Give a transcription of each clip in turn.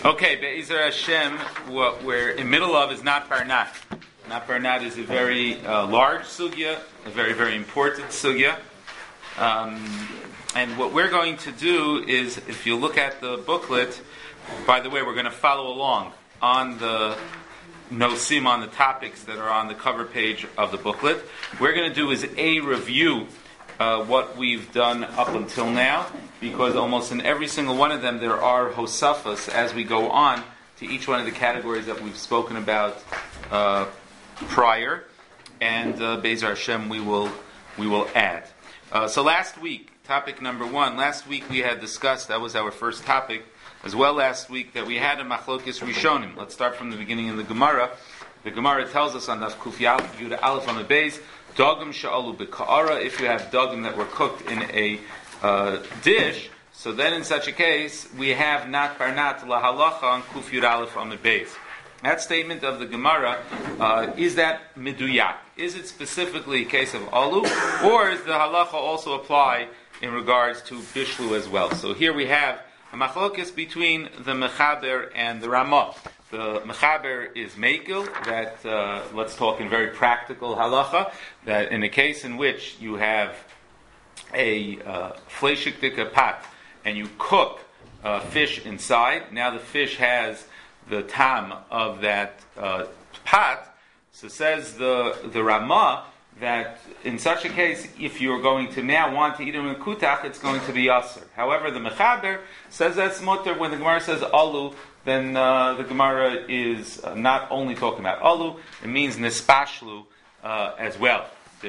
Okay, Be'ezer Hashem, what we're in middle of is Nat Barnat. Nat Barnat is a very large sugya, a very, very important sugya. And what we're going to do is, if you look at the booklet, by the way, we're going to follow along on the nosim, on the topics that are on the cover page of the booklet. We're going to do is a review what we've done up until now, because almost in every single one of them there are hosafas as we go on to each one of the categories that we've spoken about prior, and Be'ezer Hashem we will add. So last week, topic number 1. Last week we had discussed, that was our first topic, as well last week, that we had a machlokes rishonim. Let's start from the beginning in the Gemara. The Gemara tells us on Daf Kuf Yud Aleph on the base, Dogim sha'alu b'ka'ara, if you have dogim that were cooked in a dish, so then in such a case, we have nat barnat lahalacha on Kuf Yud Aleph on the base. That statement of the Gemara, is that miduyak? Is it specifically a case of alu, or does the halacha also apply in regards to bishlu as well? So here we have a machlokes between the Mechaber and the Ramah. The Mechaber is Meikil, that, let's talk in very practical halacha, that in a case in which you have a fleshik dika pot, and you cook fish inside, now the fish has the tam of that pot, so says the Ramah, that in such a case, if you're going to now want to eat them in kutach, it's going to be aser. However, the Mechaber says that's mutter. When the Gemara says alu, then the Gemara is not only talking about alu, it means nispashlu as well.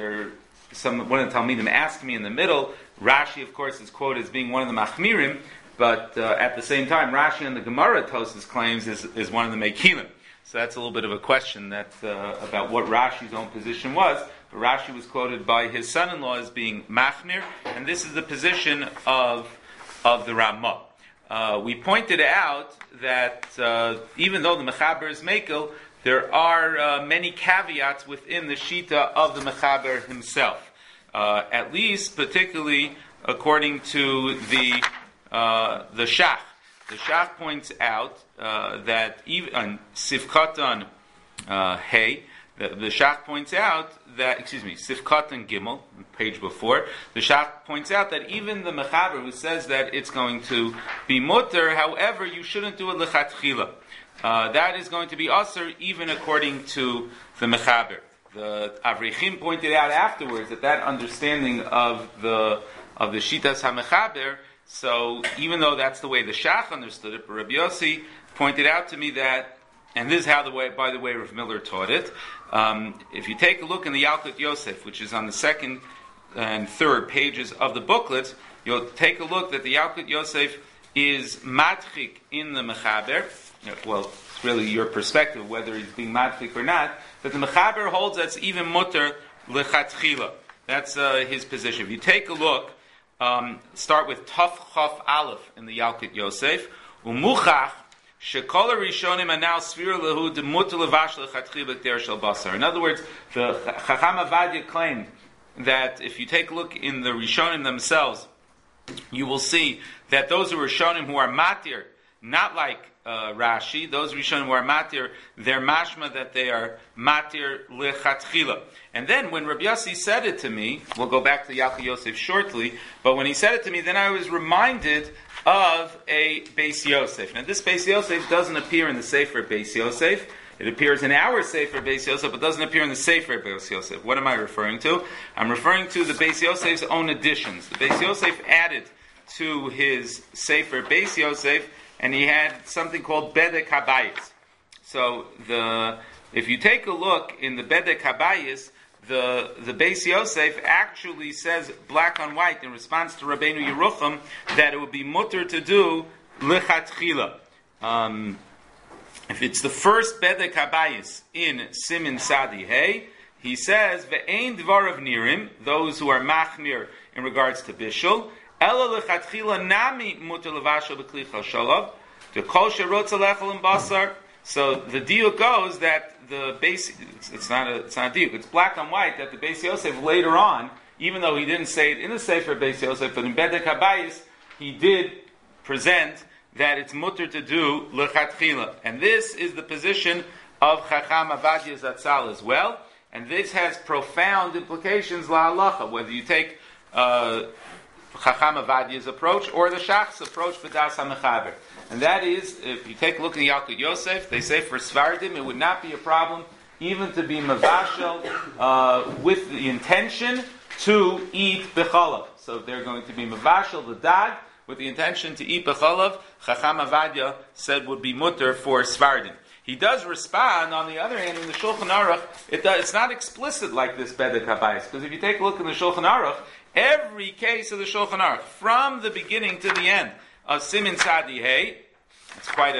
One of the Talmidim asked me in the middle, Rashi, of course, is quoted as being one of the machmirim, but at the same time, Rashi and the Gemara Tosas claims is one of the mekilim. So that's a little bit of a question that about what Rashi's own position was. But Rashi was quoted by his son-in-law as being machmir, and this is the position of the Ramah. We pointed out that even though the Mechaber is Mekel, there are many caveats within the Shita of the Mechaber himself. At least, particularly according to the Shach. The Shach points out that even on Sifkatan Hey, the Shach points out that, Sifkatan Gimel, page before, the Shach points out that even the Mechaber who says that it's going to be mutter, however, you shouldn't do it lechatchila. That is going to be aser even according to the Mechaber. The Avreichim pointed out afterwards that understanding of the Shitas HaMechaber, so even though that's the way the Shach understood it, but Rabbi Yossi pointed out to me that, and this is how by the way Rav Miller taught it, if you take a look in the Yalkut Yosef, which is on the second and third pages of the booklet, you'll take a look that the Yalkut Yosef is matchik in the Mechaber. Well, it's really your perspective whether he's being matchik or not, that the Mechaber holds that's even mutter lechatchila. That's his position. If you take a look, start with Taf Chaf Aleph in the Yalkut Yosef, umuchach shekol rishonim anal sfira lehu demuter levash lechatchila der shel basar. In other words, the Chacham Avadia claimed that if you take a look in the rishonim themselves, you will see that those who are rishonim who are matir, not like Rashi, those rishonim who are matir, they're mashma that they are matir lechatchila. And then when Rabbi Yossi said it to me, we'll go back to Yalkut Yosef shortly, but when he said it to me, then I was reminded of a Beis Yosef. Now this Beis Yosef doesn't appear in the Sefer Beis Yosef. It appears in our Sefer Beis Yosef, but doesn't appear in the Sefer Beis Yosef. What am I referring to? I'm referring to the Beis Yosef's own additions. The Beis Yosef added to his Sefer Beis Yosef, and he had something called Bedek Habayis. So if you take a look in the Bedek Habayis, the Beis Yosef actually says black on white in response to Rabbeinu Yerucham that it would be mutter to do lechatchila. If it's the first Bedek Habayis in Simin Sadi Hey, he says ve'ein dvarav nirim, those who are machmir in regards to bishul, ela lechatchila nami mutter levashel b'kli chashalav, the kol sherotz alechel and basar. So the diuk goes that the base, it's not a diuk, it's black on white, that the Beis Yosef later on, even though he didn't say it in the Sefer Beis Yosef, but in Bedek Habayis, he did present that it's mutter to do lechatchila. And this is the position of Chacham Avadia Zatzal as well. And this has profound implications la'alacha, whether you take Chacham Avadia's approach or the Shach's approach b'das HaMechaber. And that is, if you take a look in Yalkut Yosef, they say for Svardim it would not be a problem even to be mavashel with the intention to eat bechalav. So if they're going to be mavashel the dag with the intention to eat bechalav, Chacham Avadia said would be mutter for Svardim. He does respond, on the other hand, in the Shulchan Aruch, it's not explicit like this Bedek HaBayis, because if you take a look in the Shulchan Aruch, every case of the Shulchan Aruch, from the beginning to the end of Simin Sadi Hey, it's quite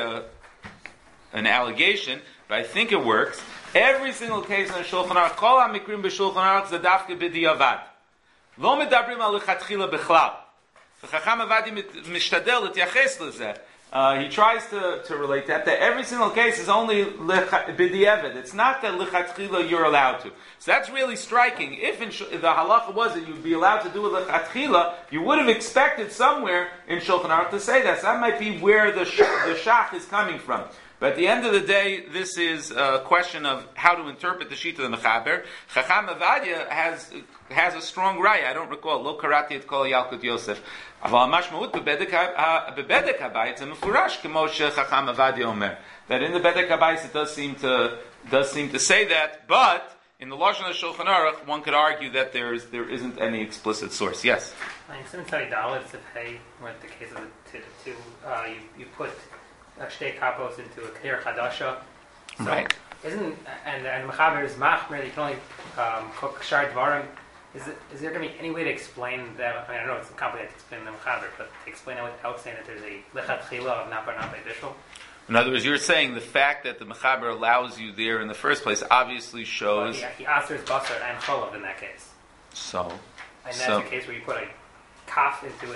an allegation, but I think it works. Every single case in the Shulchan Aruch, Kol HaMikrim b'Shulchan Aruch Zadavke b'Diavad. Lo medabrim al lechatchila b'chlal. The Chacham Avadi mishtadel l'tyaches lezeh. He tries to relate that every single case is only b'diavad. It's not that lechatchila you're allowed to. So that's really striking. If the halacha was that you'd be allowed to do a lechatchila, you would have expected somewhere in Shulchan Aruch to say that. So that might be where the shach is coming from. But at the end of the day, this is a question of how to interpret the sheet of the Mechaber. Chacham Avadia has a strong raya. I don't recall. Lo karati et kol Yalkut Yosef. Aval mashmaut bebedek habayis a mefurash kemo Chacham Avadia omer. That in the Bedek habayis it does seem to say that, but in the Lashon of Shulchan Aruch, one could argue that there isn't any explicit source. Yes. In Siman Tzadi Dalet, where the case of the two, you put shtei kapos into a kir chadasha. So right. And mechaber is machmer. You can only cook shar dvarim. Is there going to be any way to explain that? I mean, I know it's complicated to explain the mechaber, but to explain it without saying that there's a lechatchila of not by bishul. In other words, you're saying the fact that the mechaber allows you there in the first place obviously shows. Well, he answers basar and cholav in that case. So. And that's a case where you put a kaf into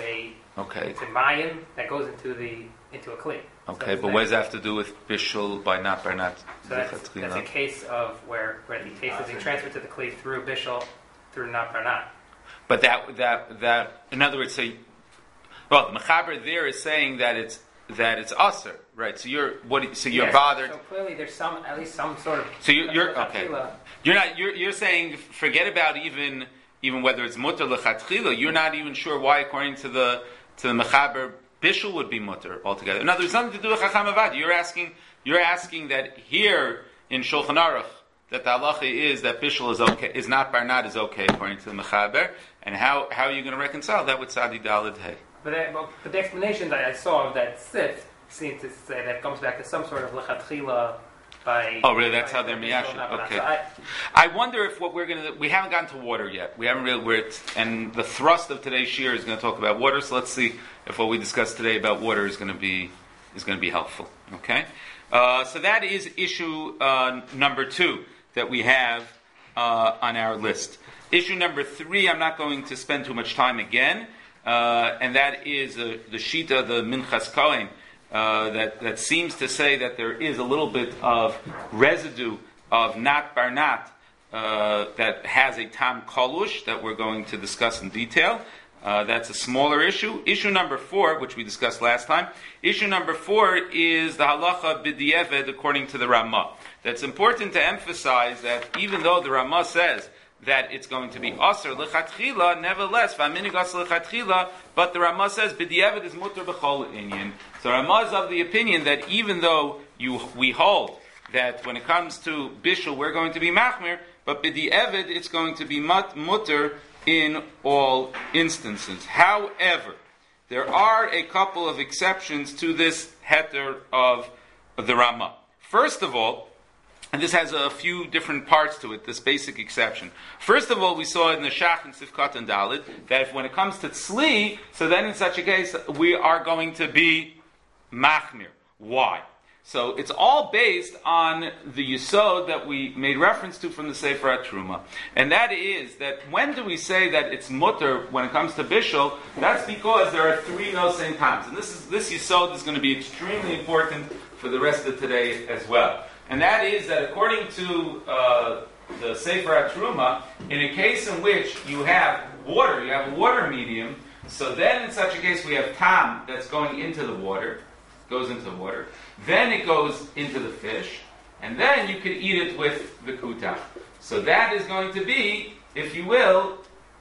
mayim that goes into a kli. Okay, but what does that have to do with bishul by not? So that's a case of where the taste is being transferred to the kli through bishul, through not. But that in other words, the mechaber there is saying that it's aser, right? So you're bothered. So clearly, there's at least some sort of. So you're okay. You're saying forget about even whether it's mutter lechatchila. You're not even sure why, according to the mechaber, bishul would be mutter altogether. In other words, nothing to do with Chacham Avadi. You're asking that here in Shulchan Aruch that the halacha is that bishul is okay, is not barnat is okay according to the mechaber, and how are you going to reconcile that with Sadi Daled Hey? But the explanation that I saw of that sif seems to say that it comes back to some sort of lechatchila by. Oh, really? That's how they're miyashin. Okay. So I wonder if what we haven't gotten to water yet. We haven't really. And the thrust of today's shir is going to talk about water. So let's see if what we discussed today about water is going to be helpful. Okay. So that is issue number 2 that we have on our list. Issue number 3. I'm not going to spend too much time again. And that is the Shita, the Minchas Kohen, that seems to say that there is a little bit of residue of nat barnat that has a tam kolush that we're going to discuss in detail. That's a smaller issue. Issue number 4, which we discussed last time. Issue number 4 is the halacha b'di'eved according to the Ramah. That's important to emphasize that even though the Ramah says that it's going to be aser lechatchila, nevertheless, v'aminig aser lechatchila, but the Ramah says b'di'eved is mutter b'chol inyan. So Ramah is of the opinion that even though we hold that when it comes to bishul we're going to be machmir, but b'di'eved it's going to be mutter in all instances. However, there are a couple of exceptions to this heter of the Ramah. First of all, and this has a few different parts to it, this basic exception. First of all, we saw in the Shach and Sifkat and Dalit that if when it comes to Tzli, so then in such a case, we are going to be Machmir. Why? So it's all based on the Yisod that we made reference to from the Sefer HaTruma. And that is that when do we say that it's mutter when it comes to Bishul? That's because there are 3 nosein times. And this Yisod is going to be extremely important for the rest of today as well. And that is that according to the Sefer HaTruma, in a case in which you have a water medium, so then in such a case we have tam that's going into the water, goes into the water. Then it goes into the fish. And then you could eat it with the kutach. So that is going to be, if you will,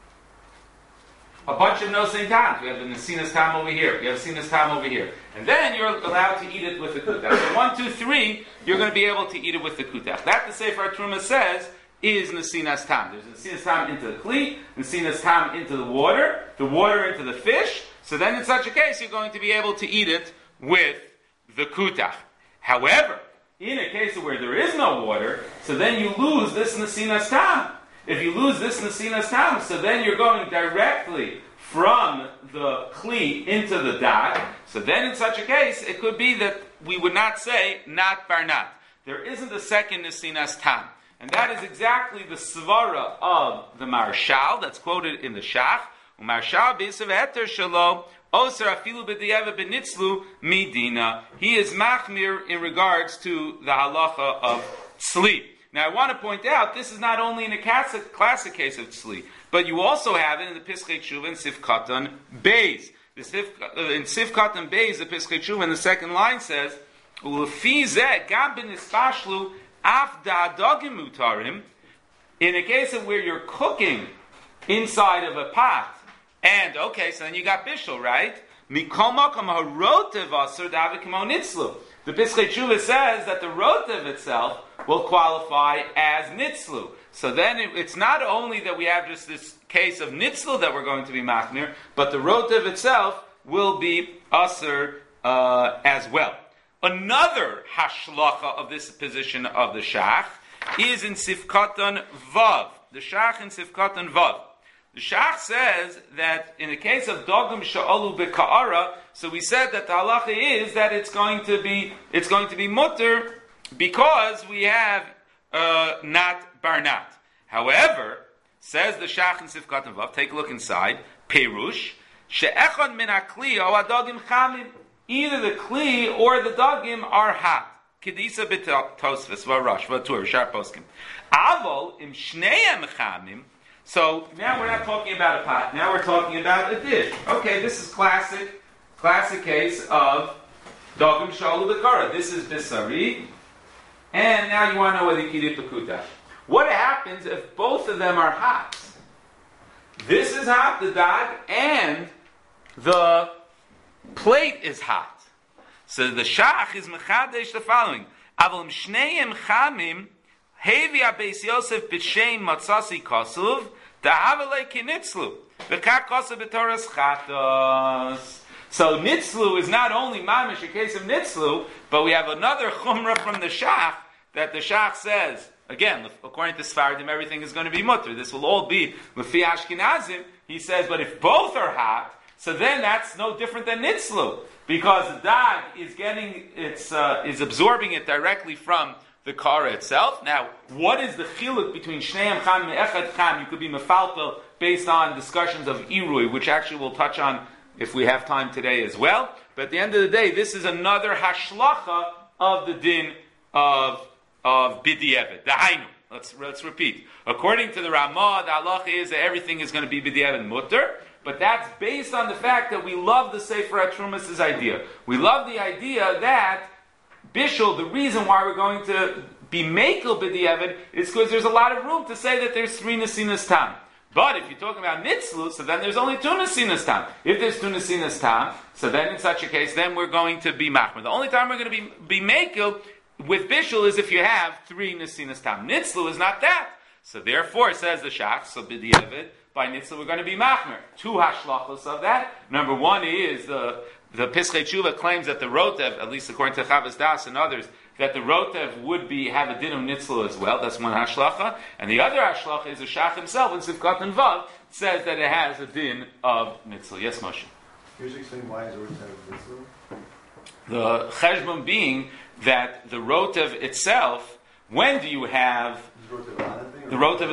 a bunch of nosein tams. We have the nesinas tam over here. We have sinas tam over here. And then you're allowed to eat it with the kutach. So 1, 2, 3, you're going to be able to eat it with the kutach. That the Sefer Truma says is nesinas tam. There's nesinas tam into the kli, nesinas tam into the water into the fish. So then in such a case, you're going to be able to eat it with the kutach. However, in a case where there is no water, so then you lose this nesinas tam. If you lose this nesinas tam, so then you're going directly from the kli into the dag. So then in such a case, it could be that we would not say not barnat. There isn't a second nesinas tam. And that is exactly the svara of the Marshal that's quoted in the Shach. Marshal b'yisav heter shelo oser afilu b'di'eva b'nitzlu midina. He is machmir in regards to the halacha of tzli. Now I want to point out, this is not only in a classic case of tzli, but you also have it in the Pischei Tshuva and Sif Katan Beis. In Sif Katan Beis, the Pischei Tshuva in the second line says, Ulefi zeh gam b'nispashlu af da'adagim mutarim. In a case of where you're cooking inside of a pot, and okay, so then you got bishul, right? Mikol makom harotev aser davikim nitzlu. The Pischei Tshuva says that the rotev itself will qualify as nitzlu. So then it's not only that we have just this case of nitzlu that we're going to be machmir, but the rotev itself will be aser as well. Another hashlacha of this position of the shach is in Sifkatan Vav. The shach in Sifkatan Vav. The shach says that in the case of dogim sha'alu beka'ara, so we said that the halacha is that it's going to be mutter because we have not barnat. However, says the shach in Sifkatan Vav, take a look inside, Perush, she'echad min hakli o adogim chamim, either the kli or the dogim are hot. Kedisa b'tosfes v'arash v'tur shar poskim. Avol im shneim chamim. So now we're not talking about a pot. Now we're talking about a dish. Okay, this is classic case of dogim shalu b'kara. This is bisari, and now you want to know whether you can eat the kutach. What happens if both of them are hot? This is hot, the dag, and the plate is hot. So the shach is mechadesh the following: Avol shneim chamim hevi abeis Yosef b'shem matzasi kasuv dahavelei kinitzlu v'kak kasuv b'toras chatos. So nitzlu is not only mamish a case of nitzlu, but we have another chumrah from the shach that the shach says. Again, according to Sfardim, everything is going to be mutter. This will all be lefi Ashkenazim. He says, but if both are hot, so then that's no different than nitzlu, because the dag is getting is absorbing it directly from the kara itself. Now, what is the chiluk between shneim cham and echad cham? You could be mefaltel based on discussions of irui, which actually we'll touch on if we have time today as well. But at the end of the day, this is another hashlacha of the din of b'di'evet. Dahainu. Let's repeat. According to the Ramah, the halacha is that everything is going to be b'di'evet mutter. But that's based on the fact that we love the Sefer HaTrumas' idea. We love the idea that Bishul, the reason why we're going to be Mekel B'di'evet is because there's a lot of room to say that there's 3 Nesinas Tam. But if you're talking about Nitzlu, so then there's only 2 Nesinas Tam. If there's 2 Nesinas Tam, so then in such a case, then we're going to be Machmer. The only time we're going to be Mekel with Bishul is if you have 3 Nesinas Tam. Nitzlu is not that. So therefore, says the Shach, so B'di'evet, by Nitzlu, we're going to be Machmer. 2 hashlachos of that. Number 1 is the Pischei Tshuva claims that the Rotev, at least according to Chavas Das and others, that the Rotev would have a din of Nitzlu as well. That's one hashlacha. And the other hashlacha is the Shach himself in Sifkat and Vav says that it has a din of Nitzlu. Yes, Moshe? Can you explain why is the Rotev Nitzlu? The cheshbon being that the Rotev itself, when do you have the Rotev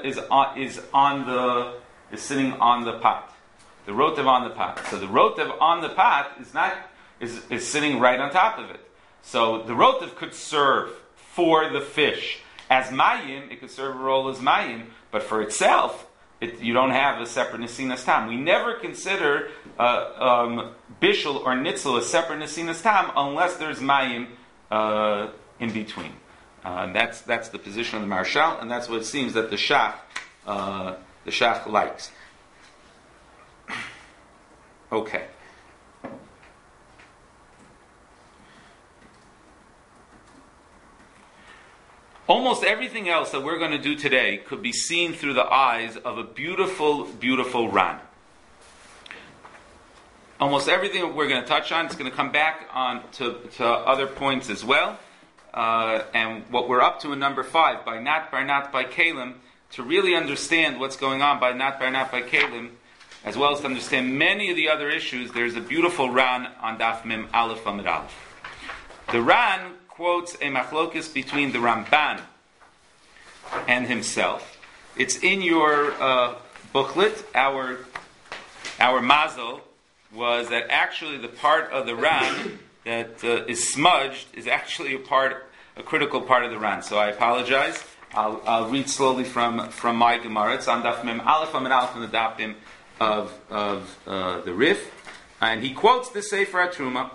is sitting on the pot. The rotev on the pot. So the rotev on the pot is sitting right on top of it. So the rotev could serve for the fish as mayim. It could serve a role as mayim, but for itself, you don't have a separate Nesinas Tam. We never consider Bishul or Nitzel a separate Nesinas Tam unless there's Mayim in between. That's the position of the Marshal, and that's what it seems that the Shach likes. Okay. Almost everything else that we're going to do today could be seen through the eyes of a beautiful, beautiful Ran. Almost everything that we're going to touch on is going to come back on to other points as well. And what we're up to in number 5, by not by Kalim, to really understand what's going on by not by Kalim, as well as to understand many of the other issues, there's a beautiful Ran on Daf Mem Aleph Amid Aleph. The Ran quotes a machlokis between the Ramban and himself. It's in your booklet. Our mazel was that actually the part of the Ran that is smudged is actually a critical part of the Ran. So I apologize. I'll read slowly from my Gemara. It's on Daf Mem Aleph Amid Aleph in the Dafim of the Rif, and he quotes the Sefer HaTruma.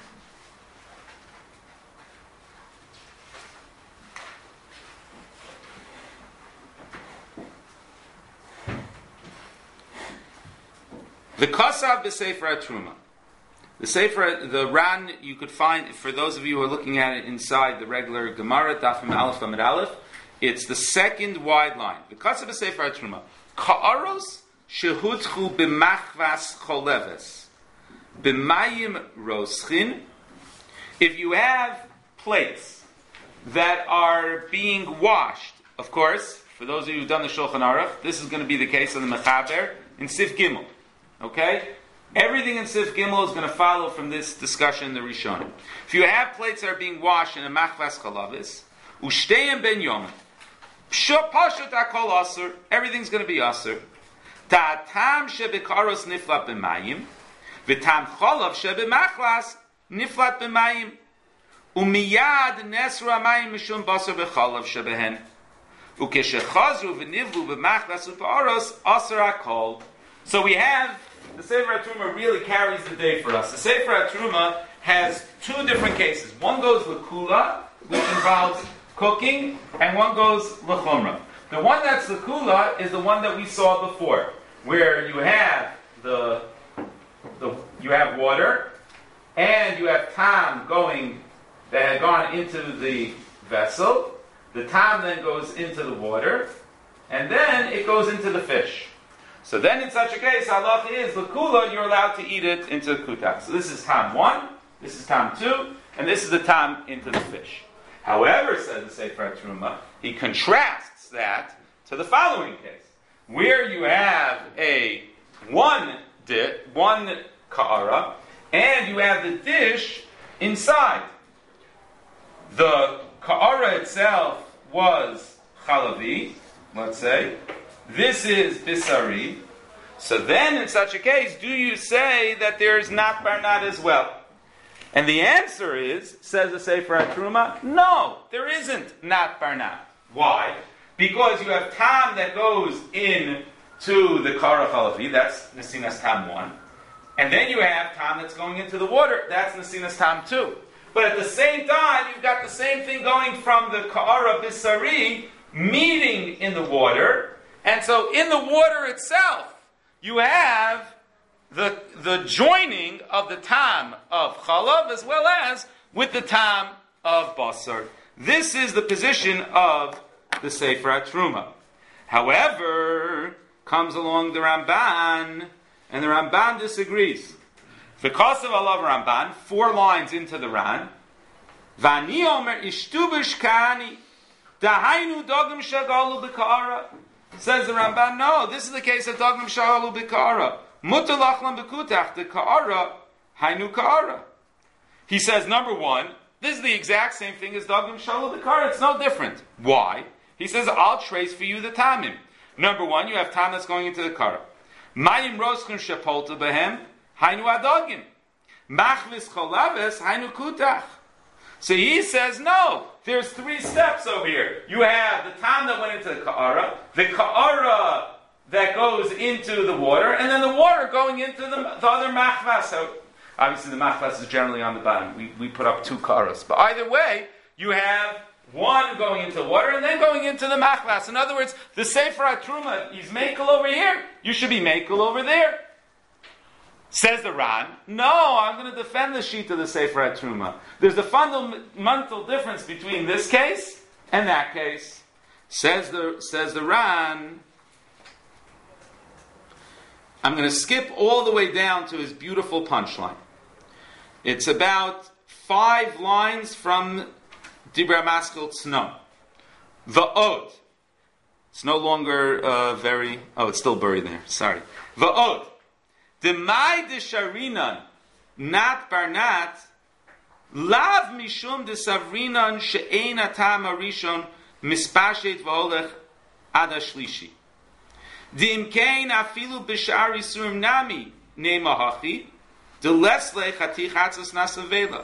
The Kasav b'Sefer HaTruma. The Ran you could find, for those of you who are looking at it inside the regular Gemara, Dafim Aleph Amid Aleph, it's the second wide line. The Kasav b'Sefer HaTruma. Ka'aros shehutchu b'machvas choleves b'mayim roschin. If you have plates that are being washed, of course, for those of you who've done the Shulchan Aruch, this is going to be the case of the Mechaber in Sif Gimel. Okay? Everything in Sif Gimel is going to follow from this discussion in the Rishonim. If you have plates that are being washed in a machvas chalavis, ushteim ben yom, pashut akol asur, everything's going to be asur. Ta'atam shebekaros niflat b'mayim, v'tam cholav shebemachlas niflat b'mayim, umiyad nesru amayim mishum basar b'cholav shebehen, ukeshechazru v'nivlu b'machlas u'pa'aros asur akol. So we have, the Sefer HaTruma really carries the day for us. The Sefer HaTruma has two different cases. One goes l'kula, which involves cooking, and one goes l'chumra. The one that's l'kula is the one that we saw before, where you have you have water, and you have tam that had gone into the vessel. The tam then goes into the water, and then it goes into the fish. So then in such a case, halacha is, l'kula, you're allowed to eat it into the kutak. So this is tam 1, this is tam 2, and this is the tam into the fish. However, says the Sefer HaTruma, he contrasts that to the following case, where you have one ka'ara, and you have the dish inside. The ka'ara itself was chalavi, let's say. This is bisari. So then, in such a case, do you say that there is not barnat as well? And the answer is, says the Sefer HaTruma, no, there isn't not barnat. Why? Because you have tam that goes into the kara chalavi, that's nesinas tam 1. And then you have tam that's going into the water, that's nesinas tam 2. But at the same time, you've got the same thing going from the kara bisari, meeting in the water. And so in the water itself, you have the joining of the tam of chalav as well as with the tam of basar. This is the position of the Sefer HaTruma. However, comes along the Ramban, and the Ramban disagrees. Because of Allah Ramban, 4 lines into the Ran, Vani omer ishtubish kani, dahainu dogim shagalu b'ka'ara. Says the Ramban, no, this is the case of dogim shagalu b'ka'ara. Mutar lachlam b'kutach, the ka'ara, hainu ka'ara. He says, number 1, this is the exact same thing as dogim shagalu b'ka'ara. It's no different. Why? He says, I'll trace for you the tamim. Number 1, you have tam that's going into the kara. Mayim roschim shepolta behem, hainu adogim. Machlis cholaves, hainu kutach. So he says, no, there's 3 steps over here. You have the tam that went into the ka'ara that goes into the water, and then the water going into the other machvas. So obviously the machvas is generally on the bottom. We put up 2 karas. But either way, you have one going into the water and then going into the machvas. In other words, the Sefer HaTruma is makel over here. You should be makel over there. Says the Ran, no, I'm going to defend the sheet of the Sefer HaTruma. There's a fundamental difference between this case and that case. Says the Ran, I'm going to skip all the way down to his beautiful punchline. It's about 5 lines from Dibra Maskil Tzno. The Od. It's no longer it's still buried there. Sorry. The Od. Demai de Sharinan, Nat Barnat, Lav Mishum de Savrinan She'ein Atam Arishon Mispashet V'olech Adashlishi. Dimkein Afilu Bishar Isurim Nami Nema Hachi, De Lesle Chati Chatzas Nasavela.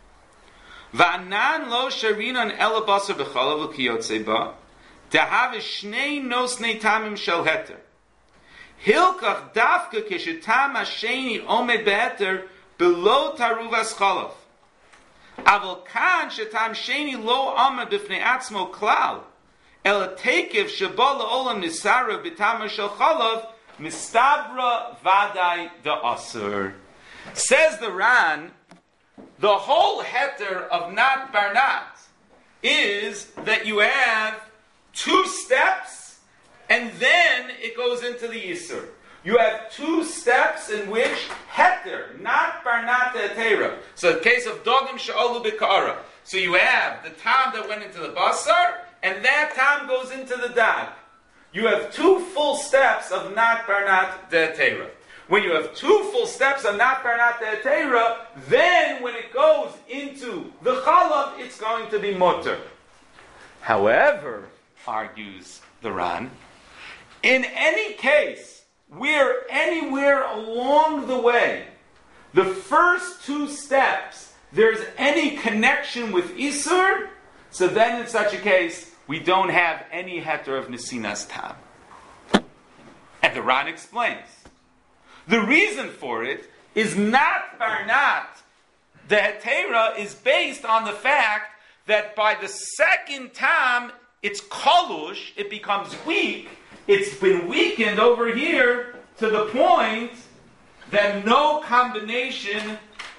Va'anan Lo Sharinan Elabasar B'chalav L'Kiyotzeba, Dehav Shnei Nosnei Tamim Shel Heter. Hilkach dafka kishetam hasheni omed beheter below taruvas chalav. Aval kan shetam sheni lo omed b'fnei atzmo klal. El tekiv sheba la'olam nisara b'tam shel chalav mistabra vadai da'asur. Says the Ran, the whole heter of Nat Barnat is that you have 2 steps and then it goes into the Yisur. You have 2 steps in which heter, not barnat hetera. So the case of dogim she'olu b'ka'ara. So you have the tam that went into the basar, and that tam goes into the dag. You have 2 full steps of not barnat hetera. When you have 2 full steps of not barnat hetera, then when it goes into the chalav, it's going to be mutter. However, argues the Ran, in any case, where anywhere along the way, the first 2 steps, there's any connection with Isur, so then in such a case, we don't have any heter of Nesinas Tam. And the Ran explains. The reason for it is not Barnat. The hetera is based on the fact that by the second Tam, it's kolush, it becomes weak. It's been weakened over here to the point that no combination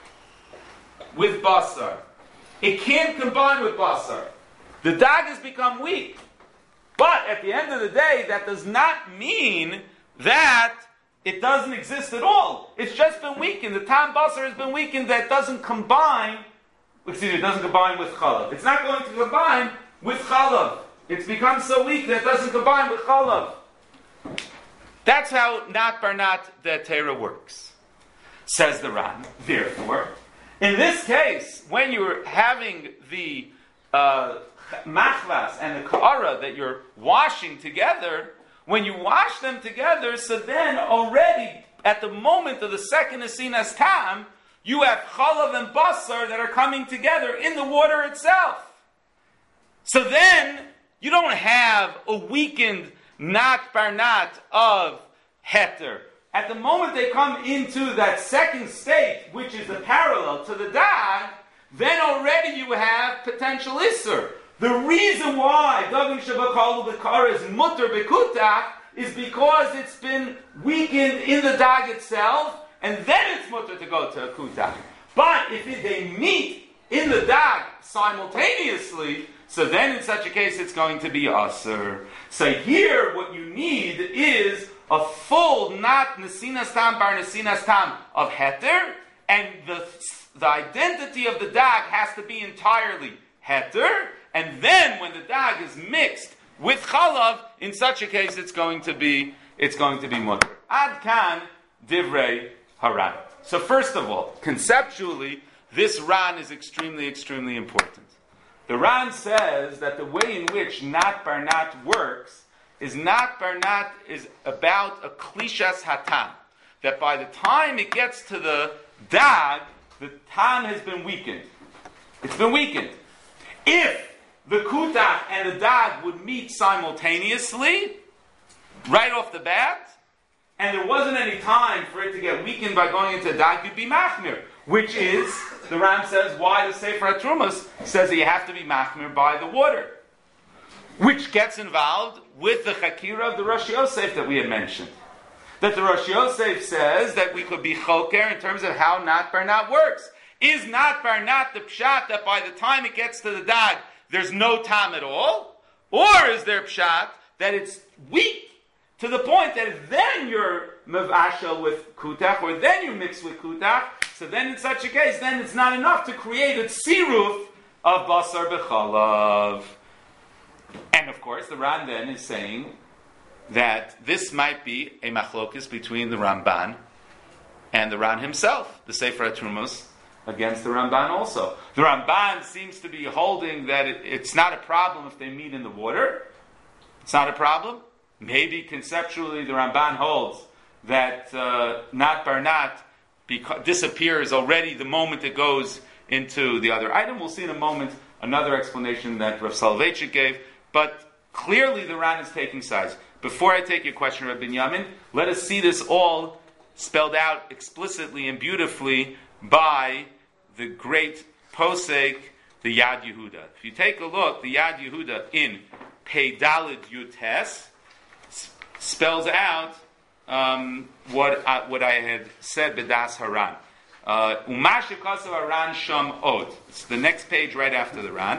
with basar. It can't combine with basar. The dag has become weak. But at the end of the day, that does not mean that it doesn't exist at all. It's just been weakened. The tam basar has been weakened that doesn't combine, it doesn't combine with chalav. It's not going to combine with chalav. It's become so weak that it doesn't combine with chalav. That's how Nat Barnat the Torah works, says the Ran. Therefore, in this case, when you're having the machvas and the ka'ara that you're washing together, when you wash them together, so then already at the moment of the second Asinas Tam, you have chalav and basar that are coming together in the water itself. So then you don't have a weakened Nat Barnat of heter. At the moment they come into that second state, which is the parallel to the dag, then already you have potential Isser. The reason why Dagim Shabakalu Bekar is mutter bekutach is because it's been weakened in the dag itself, and then it's mutter to go to a kutach. But if they meet in the dag simultaneously, so then in such a case it's going to be aser. So here what you need is a full not nesinas tam bar nesinas tam of heter, and the identity of the dag has to be entirely heter, and then when the dag is mixed with chalav, in such a case it's going to be mutter. Ad kan divrei haran. So first of all, conceptually, this Ran is extremely, extremely important. The Ran says that the way in which Nat Barnat works is Nat Barnat is about a klishas hatam. That by the time it gets to the dag, the tam has been weakened. It's been weakened. If the kutach and the dag would meet simultaneously, right off the bat, and there wasn't any time for it to get weakened by going into a dag, you'd be machmir. Which is, the Ram says, why the Sefer HaTrumas says that you have to be machmir by the water. Which gets involved with the Chakira of the Rosh Yosef that we had mentioned. That the Rosh Yosef says that we could be choker in terms of how Nat Bar Nat works. Is Nat Bar Nat the pshat that by the time it gets to the dag, there's no tam at all? Or is there pshat that it's weak to the point that then you're mavashel with kutach, or then you mix with kutach? So then in such a case, then it's not enough to create a tziruf of basar b'chalav. And of course, the Ran then is saying that this might be a machlokus between the Ramban and the Ran himself, the Sefer HaTrumos, against the Ramban also. The Ramban seems to be holding that it's not a problem if they meet in the water. It's not a problem. Maybe conceptually the Ramban holds that Nat Bar Nat disappears already the moment it goes into the other item. We'll see in a moment another explanation that Rav Soloveitchik gave, but clearly the Ran is taking sides. Before I take your question, Rabbi Binyamin, let us see this all spelled out explicitly and beautifully by the great posek, the Yad Yehuda. If you take a look, the Yad Yehuda in Pei Daled Yutes spells out what I had said b'das Haran. Umashe Kosav Haran Sham Od. It's the next page right after the Ran.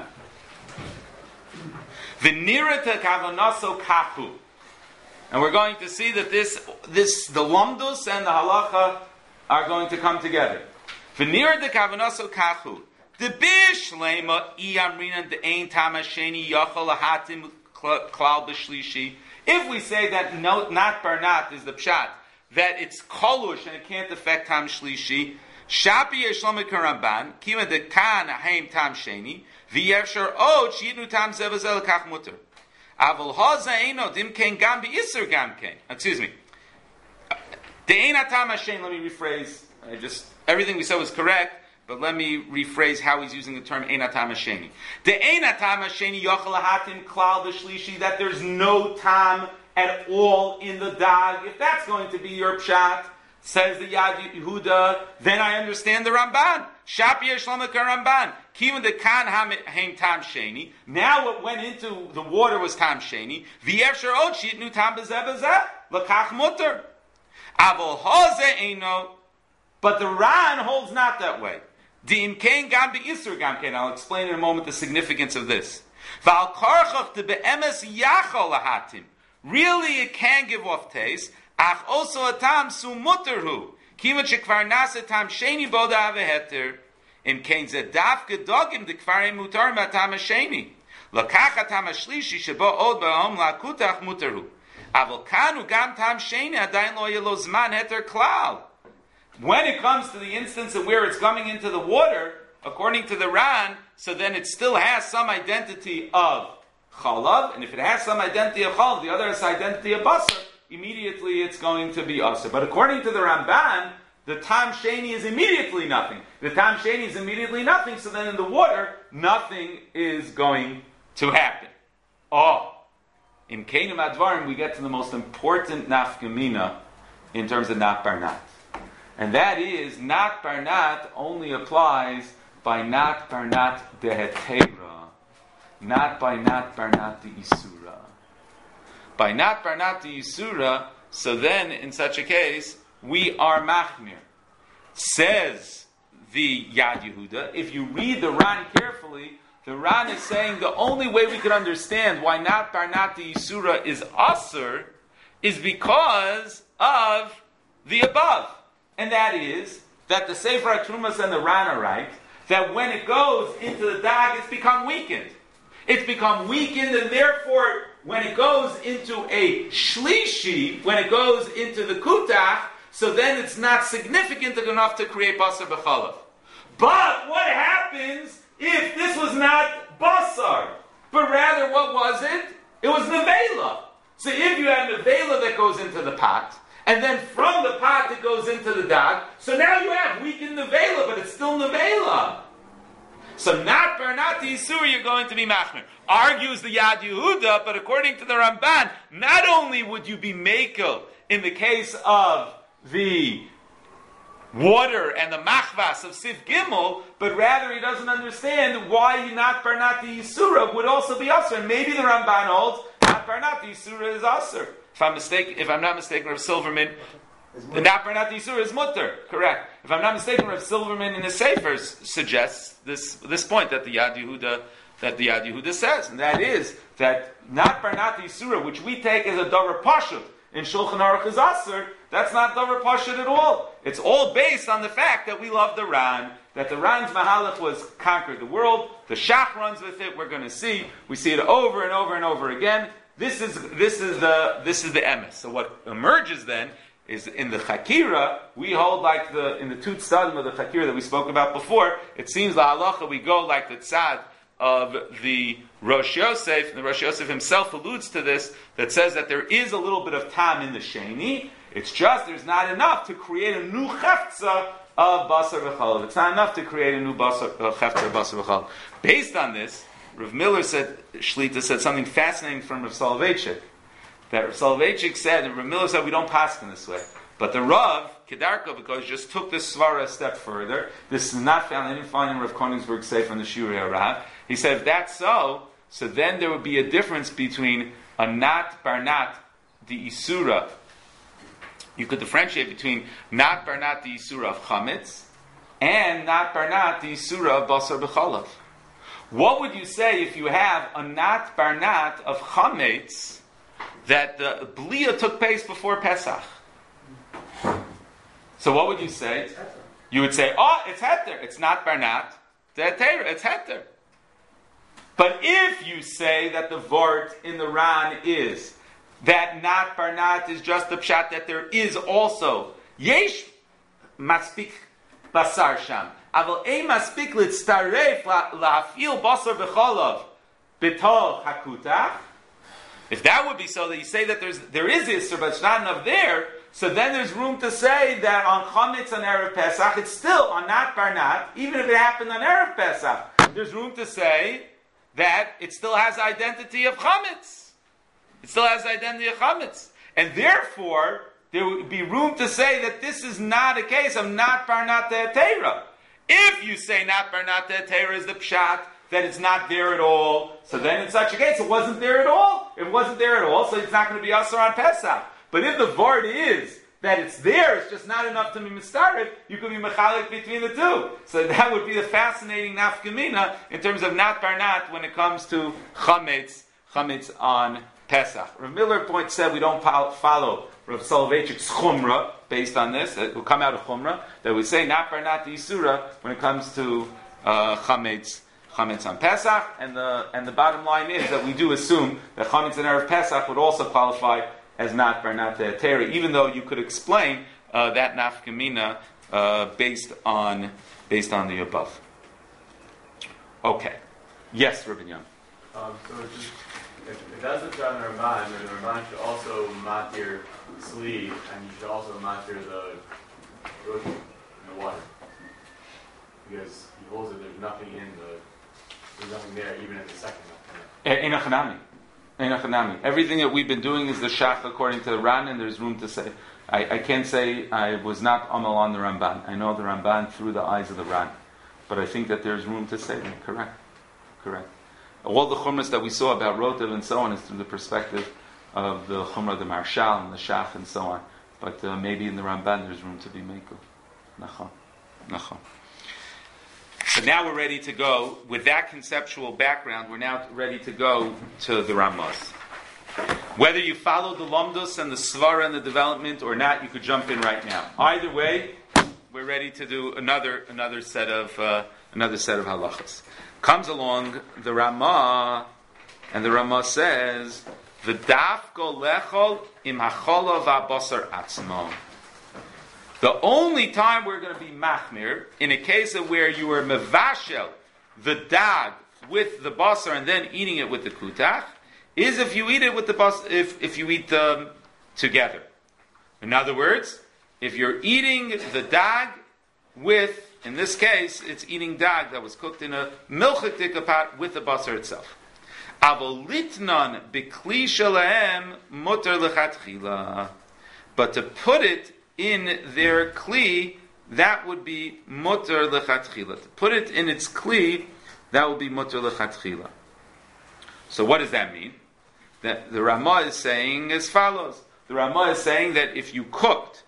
V'nirata kavonaso kahu. And we're going to see that the Lomdus and the Halacha are going to come together. V'nirata kavonaso kahu. The bishlema iyamrina the ein tamasheni yachol lahatim klal b'shlishi. If we say that Nat Bar Nat is the pshat, that it's kolush and it can't affect tam shlishi, shapi yeshlom karamban kima de kan haim tam sheni v'yefshar od sheyitnu tam zevazel kach muter avol haza eino dim ken gam beiser gam ken. Excuse me. The eina tam sheni. Let me rephrase. Everything we said was correct. But let me rephrase how he's using the term einatam hasheni. The einatam hasheni yochel hatim klal b'shlishi, that there's no tam at all in the dag. If that's going to be your pshat, says the Yad Yehuda, then I understand the Ramban. Shapi Yeshlamaka Ramban. Kivin the kan haim tam sheni. Now what went into the water was tam sheni. V'yefshar od shitnu tam b'zeh l'kach muter. Avol haze eino. But the Ran holds not that way. I'll explain in a moment the significance of this. Really, it can give off taste. Also, a tam su muterhu. Kima shekvar nasa tam sheni boda aveheter. Im kein zedaf gedogim de kvarim mutar matam sheni. Lakach tam shlishi shebo od baom lakutach muterhu. Avol kanu gam tam sheni adain lo yelo zman heter klal. When it comes to the instance of where it's coming into the water, according to the Ran, so then it still has some identity of chalav, and if it has some identity of chalav, the other has identity of basar, immediately it's going to be asar. But according to the Ramban, the tam sheni is immediately nothing. The tam sheni is immediately nothing, so then in the water, nothing is going to happen. In Keinim Advarim, we get to the most important nafkamina in terms of Nat Bar Nat. And that is, Nat Bar Nat only applies by Nat Bar Nat de Hetera, not by Nat Bar Nat de Isura. By Nat Bar Nat de Isura, so then, in such a case, we are Machmir. Says the Yad Yehuda, if you read the Ran carefully, the Ran is saying the only way we can understand why Nat Bar Nat de Isura is Asur is because of the above. And that is that the Sefer HaTrumas and the Ran are right, that when it goes into the dag, it's become weakened. It's become weakened, and therefore, when it goes into a shlishi, when it goes into the kutach, so then it's not significant enough to create basar b'chalav. But what happens if this was not basar, but rather what was it? It was nevela. So if you have nevela that goes into the pot, and then from the pot it goes into the dag, so now you have weakened nevela, but it's still nevela. So not Barnat Yisur, you're going to be Machmir. Argues the Yad Yehuda, but according to the Ramban, not only would you be Mekel in the case of the water and the machvas of Sif Gimel, but rather he doesn't understand why not Barnat Yisura would also be Asr. And maybe the Ramban holds not Barnat Yisura is Asr. If I'm not mistaken, Rav Silverman, the not Barnat Yisura is Mutter. Correct. If I'm not mistaken, Rav Silverman in his Sefer suggests this point that the Yad Yehuda says, and that is that not Barnat Yisura, which we take as a Davar Pashut in Shulchan Aruch is Asr, that's not Davar Pashut at all. It's all based on the fact that we love the Ran, that the Ran's Mahalach was conquered the world, the Shach runs with it, we're going to see, we see it over and over and over again. This is the emes. So what emerges then is in the Chakira, we hold like in the two tzadim of the Chakira that we spoke about before, it seems la halacha we go like the tzad of the Rosh Yosef, and the Rosh Yosef himself alludes to this, that says that there is a little bit of tam in the Sheni, it's just there's not enough to create a new chefza of basar v'chalav. It's not enough to create a new chefza of basar v'chalav. Based on this, Rav Miller Shlita said something fascinating from Rav Soloveitchik. That Rav Soloveitchik said, and Rav Miller said, we don't pass in this way. But the Rav, Kedarko, because just took this svara a step further, this is not found, I didn't find in Rav Konigsberg Sefer on the Shuri HaRav. He said, if that's so then there would be a difference between a nat barnat the isura. You could differentiate between nat barnat the isura of chametz and nat barnat the isura of basar b'chalav. What would you say if you have a nat barnat of chametz that the blia took place before Pesach? So what would you say? You would say, it's heter. It's not barnat. It's heter. But if you say that the vort in the Ran is that not barnat is just the pshat that there is also yesh maspik basar sham. Aval ei maspik litztaref la'afil basar b'cholav b'tol hakutach. If that would be so, that you say that there is Isser, but it's not enough there, so then there's room to say that on Chametz on Erev Pesach, it's still on not barnat, even if it happened on Erev Pesach. There's room to say that it still has identity of Chametz. It still has identity of Chametz. And therefore, there would be room to say that this is not a case of not barnat te'atera. If you say not barnat te'atera is the pshat, that it's not there at all, so then in such a case, it wasn't there at all. It wasn't there at all, so it's not going to be Asar on Pesach. But if the vart is that it's there, it's just not enough to be mistared, you could be mechalik between the two. So that would be the fascinating nafkamina in terms of nat barnat when it comes to chametz on Pesach. Rav Miller said we don't follow Rav Soloveitchik's chumrah based on this. It will come out of chumrah that we say nat barnat yisura when it comes to chametz on Pesach, and the bottom line is that we do assume that chametz and Erev Pesach would also qualify as not barnat te'atera, even though you could explain that nafkamina based on the above. Okay. Yes, Rabbi Young. So if that's the Pshat in the Ramban, then the Ramban should also matir sleeve, and you should also matir the roti in the water. Because he holds that there's nothing there, even in the second. Einachanami. Everything that we've been doing is the shach according to the Ran, and there's room to say. I can't say I was not amal on the Ramban. I know the Ramban through the eyes of the Ran, but I think that there's room to say that. Correct. All the chumras that we saw about Rotev and so on is through the perspective of the chumrah, the Marshal, and the shach, and so on. But maybe in the Ramban there's room to be mekel. Nachon. So now we're ready to go, with that conceptual background, we're now ready to go to the Ramaz. Whether you follow the Lomdus and the Svara and the development or not, you could jump in right now. Either way, we're ready to do another set of halachas. Comes along the Ramah, and the Ramah says, "V'dafko lechol im hacholav ha'basar atzmo." The only time we're going to be machmir, in a case of where you are mevashel the dag with the basar and then eating it with the kutach, is if you eat it with the basar, if you eat them together. In other words, if you're eating the dag with, in this case, it's eating dag that was cooked in a milchik dika pot with the basar itself. Avolitnon bikli shalahem mutter lechatchila. But to put it in their kli, that would be mutter lechatchila. To put it in its kli, that would be mutter lechatchila. So what does that mean? That the Ramah is saying as follows. The Ramah is saying that if you cooked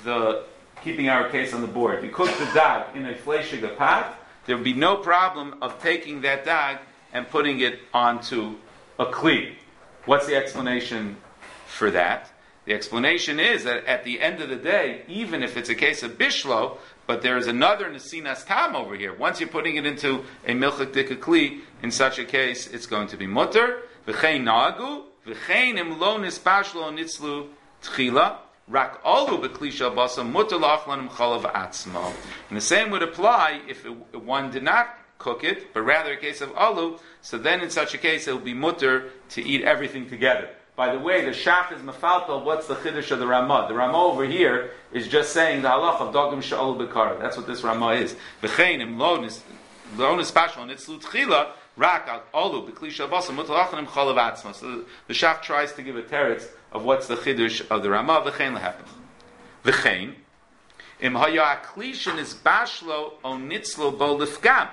keeping our case on the board, if you cooked the dag in a fleshiga pot, there would be no problem of taking that dag and putting it onto a kli. What's the explanation for that? The explanation is that at the end of the day, even if it's a case of bishlo, but there is another nesinas tam over here. Once you're putting it into a milchik dika kli, in such a case, it's going to be mutter. V'chein nagu, v'chein im lo nispashlo nitzlu tchila, rak olu b'kli shel basam mutter la'achlan chalav atzmo. And the same would apply if one did not cook it, but rather a case of alu, so then in such a case it will be mutter to eat everything together. By the way, the Shach is mafalpel. What's the chiddush of the Ramah? The Ramah over here is just saying the halach of dogim sha'ol b'kara. That's what this Ramah is. V'chein im lo nispashlo nitzlu tchila rak al olu b'kli shel basam mutter la'achlan chalav atzmo. So the Shach tries to give a teretz of what's the chiddush of the Ramah. V'chein lehapen. V'chein im haya aklishin is bashlo o nitzlo bo lifgam.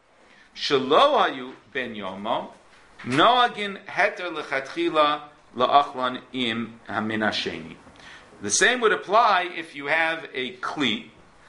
Shelo hayu ben yomo noagin heter lechatchila la'achlan im haminasheni. The same would apply if you have a kli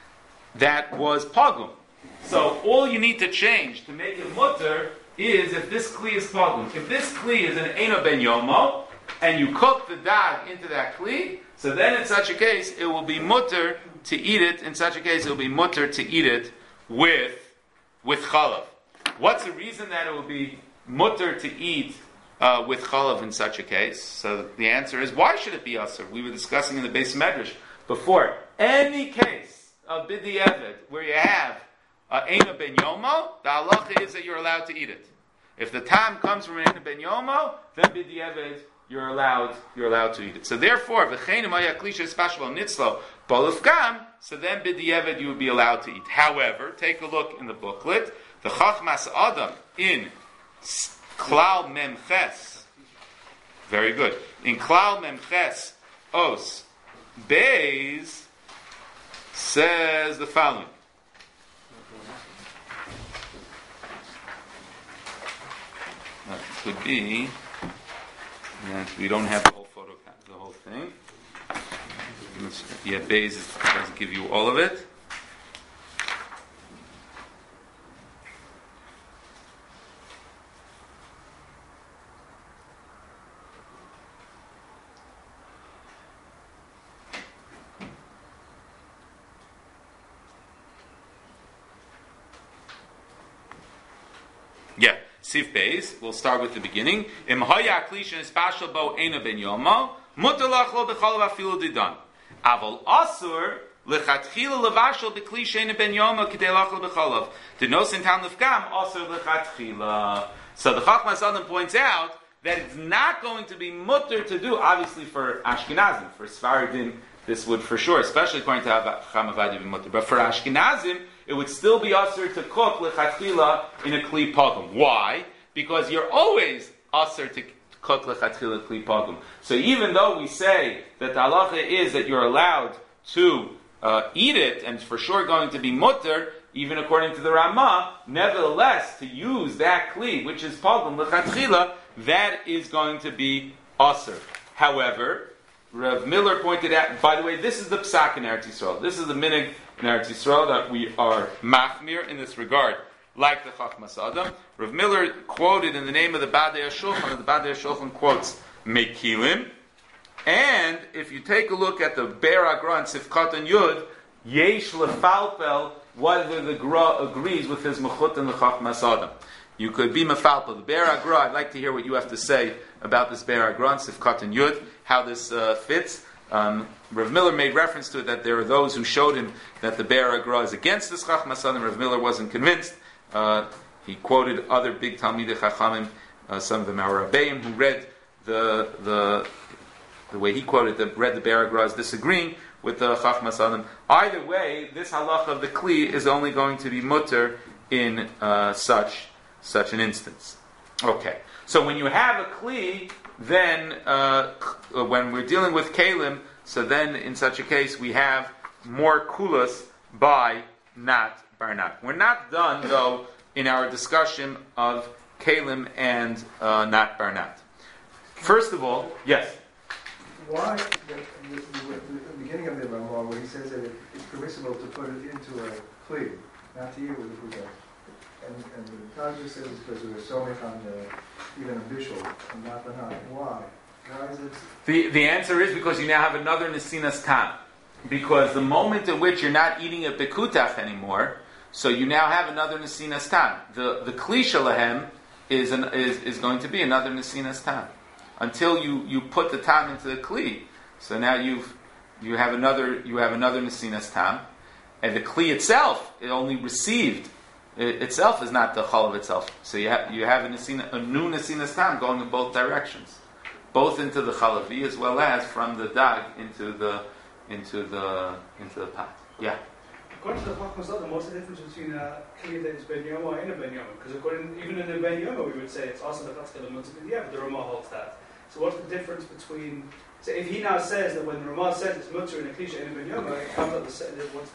that was pagum. So all you need to change to make it mutter is if this kli is pagum. If this kli is an eino ben yomo and you cook the dag into that kli, so then in such a case it will be mutter to eat it. In such a case it will be mutter to eat it with chalav. What's the reason that it will be mutter to eat with chalav in such a case? So the answer is, why should it be asur? We were discussing in the Beis Medrash before. Any case of bidi eved where you have eina ben yomo, the halacha is that you're allowed to eat it. If the tam comes from eina ben yomo, then bidi eved you're allowed to eat it. So therefore, v'chein maya klisha espashlo nitzlo bolufgam, so then bidi eved you would be allowed to eat. However, take a look in the booklet. The Chachmas Adam in Klal Memches, very good. In Klal Memches Os Beis says the following. That could be that we don't have the whole the whole thing. Yet Beis doesn't give you all of it. Yeah, Sif Beis. We'll start with the beginning. Im haya klisha espashal bo eina ben yomo mutar lachlo b'chalav afilu didan. Avol asur lechatchila levashal b'klisha eina ben yomo k'dei lachlo b'chalav. The nosin tam lefgam asur lechatchila. So the Chachmas Adam points out that it's not going to be mutter to do. Obviously, for Ashkenazim, for Sfaradim, this would for sure, especially according to Chacham Avadim and Mutter. But for Ashkenazim, it would still be usher to cook lechatchila in a kli pagum. Why? Because you're always usher to cook lechatchila kli pagum. So even though we say that the halacha is that you're allowed to eat it, and for sure going to be mutter, even according to the Ramah, nevertheless, to use that kli, which is pagum lechatchila, that is going to be usher. However, Rav Miller pointed out, by the way, this is the psak in Eretz Yisrael. This is the minig in Eretz Yisrael that we are machmir in this regard, like the Chachmas Adam. Rav Miller quoted in the name of the Badei HaShulchan, and the Badei HaShulchan quotes Mekilim. And if you take a look at the Be'er Agra and Sifkat and Yud, Yesh Lefalpel, whether the Gra agrees with his Mechut and the Chachmas Adam. You could be Mefalpel. The Be'er Agra, I'd like to hear what you have to say about this Be'er Agra and Sifkat and Yud, how this fits. Rav Miller made reference to it that there are those who showed him that the Be'er Agra is against this Chachmas Adam. Rav Miller wasn't convinced. He quoted other big Talmidei Chachamim, some of them are Rabbeim, who read the way he quoted read the Be'er Agra as disagreeing with the Chachmas Adam. Either way, this halacha of the Kli is only going to be mutter in such an instance. Okay, so when you have a Kli, then when we're dealing with Kalim, so then in such a case we have more kulas by not barnat. We're not done though in our discussion of Kalim and not barnat. First of all, yes. Why, the beginning of the Ramah, where he says that it's permissible to put it into a plea, not to eat with the Buddha. And the Taj just says it's because there was so much on even a bishul and not banat. Why? Why is it? The answer is because you now have another nesinas tam. Because the moment at which you're not eating a bekutach anymore, so you now have another nesinas tam. The kli shalahem is going to be another nesinas tam until you put the tam into the kli. So now you have another nesinas tam, and the kli itself it only received. It itself is not the chalav itself. So you have a new nesinas tam going in both directions, both into the chalavi as well as from the dag into the pot. Yeah. According to the Chachmas Adam, what's the difference between a kli that is ben yoma and a ben yoma? Because even in the ben yoma, we would say it's also the chatzkel and but the Ramah holds that. So what's the difference between? So if he now says that when the Ramah says it's mutter in a klisha and a ben yoma, it comes up what's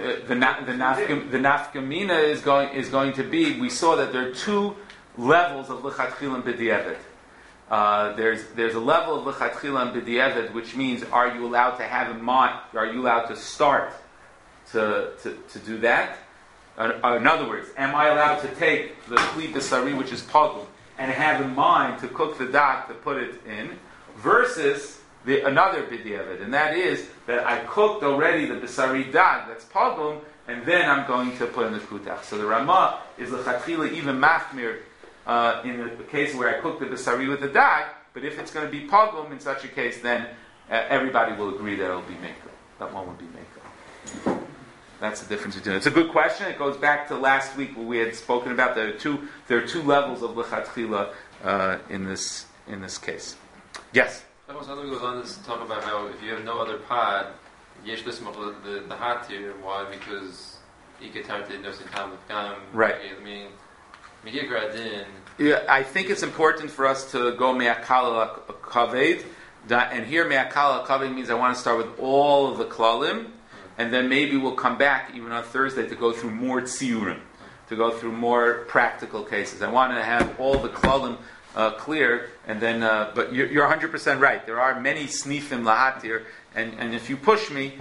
the nafkamina is going to be. We saw that there are two levels of lichatchil and b'di'evet. There's a level of lichatchil and b'di'evet, which means are you allowed to have in mind? Are you allowed to start to do that? In other words, am I allowed to take the kli b'sari, which is pagum, and have in mind to cook the dak to put it in, versus another b'di'evet, and that is that I cooked already the b'sari dak that's pagum, and then I'm going to put in the kutach. So the Ramah is lechatchila even machmir in the case where I cook the b'sari with the dak, but if it's going to be pagum in such a case, then everybody will agree that it'll be mekel. That one would be mekel. That's the difference between it. It's a good question. It goes back to last week where we had spoken about there are two levels of lechatchila in this case. Yes. Something goes on to talk about how if you have no other pod, yesh lismach the hatir. Why? Because iketarti nosin tam l'fgam. Right. I mean, megigradin. Yeah, I think it's important for us to go me'akala kaved. And here me'akala kaved means I want to start with all of the klalim, and then maybe we'll come back even on Thursday to go through more tziurim, to go through more practical cases. I want to have all the klalim clear, and then. But you're 100% right. There are many snifim lahatir, and if you push me,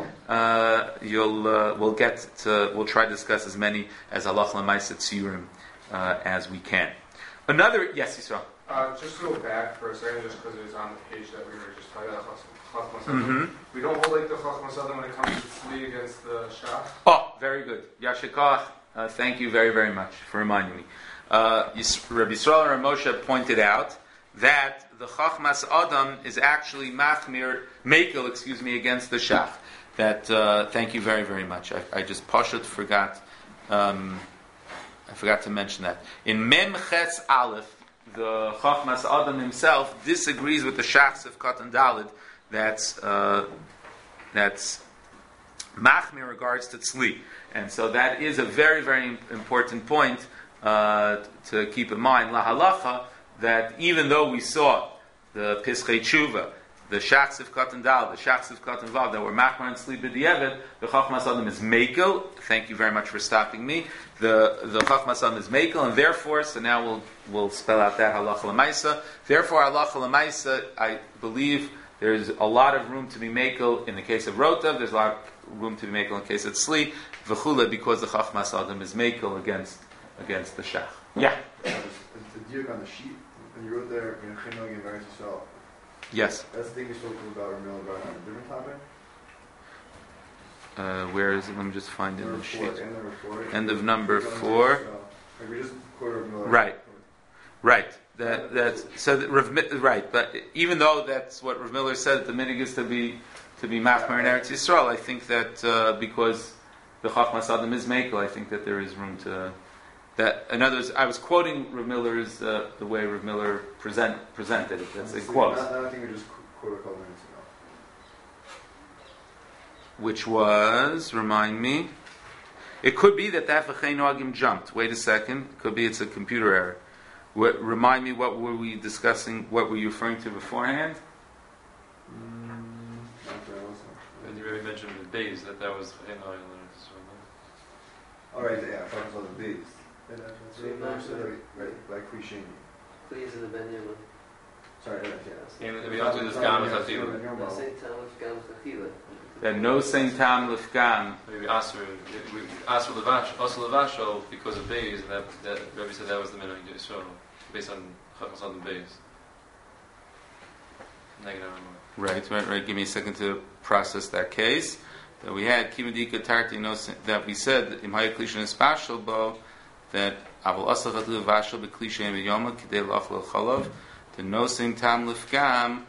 we'll try to discuss as many as halach l'maisa tziurim as we can. Another yes, Yisrael. Just to go back for a second, just because it was on the page that we were just talking about Chachmas. We don't hold like the Chachmas Adam when it comes to tzli against the shach. Oh, very good. Yashikach. Thank you very, very much for reminding me. Rabbi Yisrael and Moshe pointed out that the Chachmas Adam is actually mekel against the shach. That thank you very, very much. I just forgot. I forgot to mention that in Mem Ches Aleph, the Chachmas Adam himself disagrees with the shachs of Katan Dalid. That's machmir regards to tzli, and so that is a very, very important point to keep in mind. La halacha, that even though we saw the Pischei Tshuva, the Shachs of Katan Dal, the Shachs of Katan Vav that were machmir and tzli b'di'evet, the Chachmas Adam is mekel. Thank you very much for stopping me. The Chachmas Adam is mekel, and therefore, so now we'll spell out that halacha l'maisa. Therefore, halacha l'maisa, I believe there's a lot of room to be mekel in the case of Rotav. There's a lot of room to be mekel in the case of tzli v'chula, because the Chachmas Adam is mekel against the Shach. Yeah. The diuk on the sheet when you wrote there, Chinog and Varis Yisrael. Yes. That's the thing you spoke about Ramil about on a different topic. Where is it? Let me just find it in the sheet. Number 4. End of number 4. Like we just quoted Ramil. Right. That's so. Right. But even though that's what Rav Miller said, the minig is to be machmer in Eretz Yisrael. I think that because the Chachmas Adam is mekel, I think that there is room to. That, in other words, I was quoting Rav Miller's the way Rav Miller presented it. That's a quote. I think we just quoted a couple minutes which was, remind me, it could be that v'chein noagim jumped. Wait a second. It could be it's a computer error. Remind me, what were we discussing? What were you referring to beforehand? And you already mentioned the days that was All right, yeah, I thought it was the bees. Like Krishini. Please in the Benjamin. Sorry, yes. and we also do this gam with Achila. The same time with Gam Chachila. That no same tam lifgam. Maybe Asr Levash, also Levashol, because of Beis, and that Rabbi said that was the minhag Yisrael, based on Chachmas on the Beis. Right. Give me a second to process that case. That we had Kimadika Tarti, that we said in Haya Klisha Espashal Bo, that Aval Asachat Levashol Beklisha Yom Kidei Lachel Chalav, the no same tam lifgam,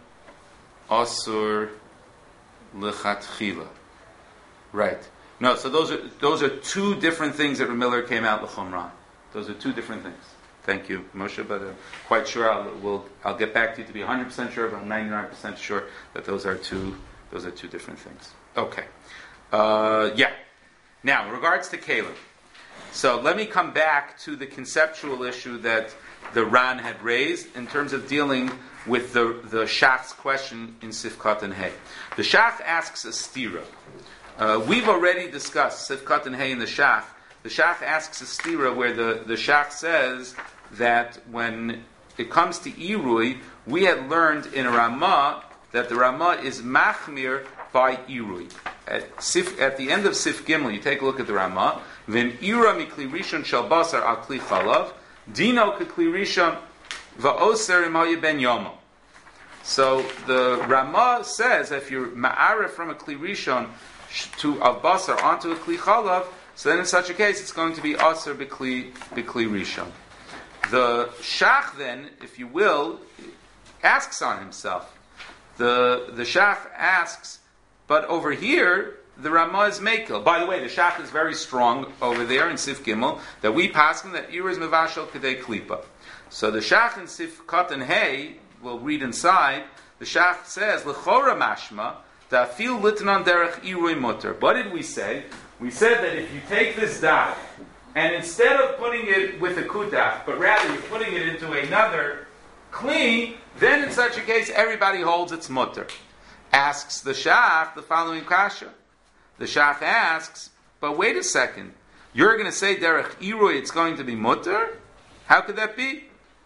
Asur Lechatchila. Right. No, so those are two different things that Miller came out l'chumran. Those are two different things. Thank you, Moshe, but I'm quite sure I'll get back to you to be 100% sure, but I'm 99% sure that those are two different things. Okay. Yeah. Now, in regards to Caleb, so let me come back to the conceptual issue that the Ran had raised in terms of dealing with the Shach's question in Sifkat and Hay. The Shach asks a stira. We've already discussed Sifkat and Hay in the Shach. The Shach asks a stira where the Shach says that when it comes to Irui, we had learned in Ramah that the Ramah is machmir by Irui. At the end of Sif Gimel, you take a look at the Ramah. V'im ira mikli rishon shel basar al kli chalav, dino kekli rishon va'oser imaya ben yomo. So the Ramah says if you're ma'aref from a kli rishon to al basar onto a kli chalav, so then in such a case it's going to be aser b'kli rishon. The Shach then, if you will, asks on himself. The Shach asks, but over here, the Ramah is Mekel. By the way, the Shach is very strong over there in Sif Gimel, that we pass him that Ira is Mevashel Kedei Klipa. So the Shach in Sif Kot and Hay, we'll read inside, the Shach says, L'chora mashma, ta'afil litnan derech Irui mutter. What did we say? We said that if you take this daf, and instead of putting it with a kudaf, but rather you're putting it into another kli, then in such a case everybody holds it's mutter. Asks the Shach the following kasha. The Shach asks, but wait a second, you're going to say derech irui it's going to be mutter? How could that be?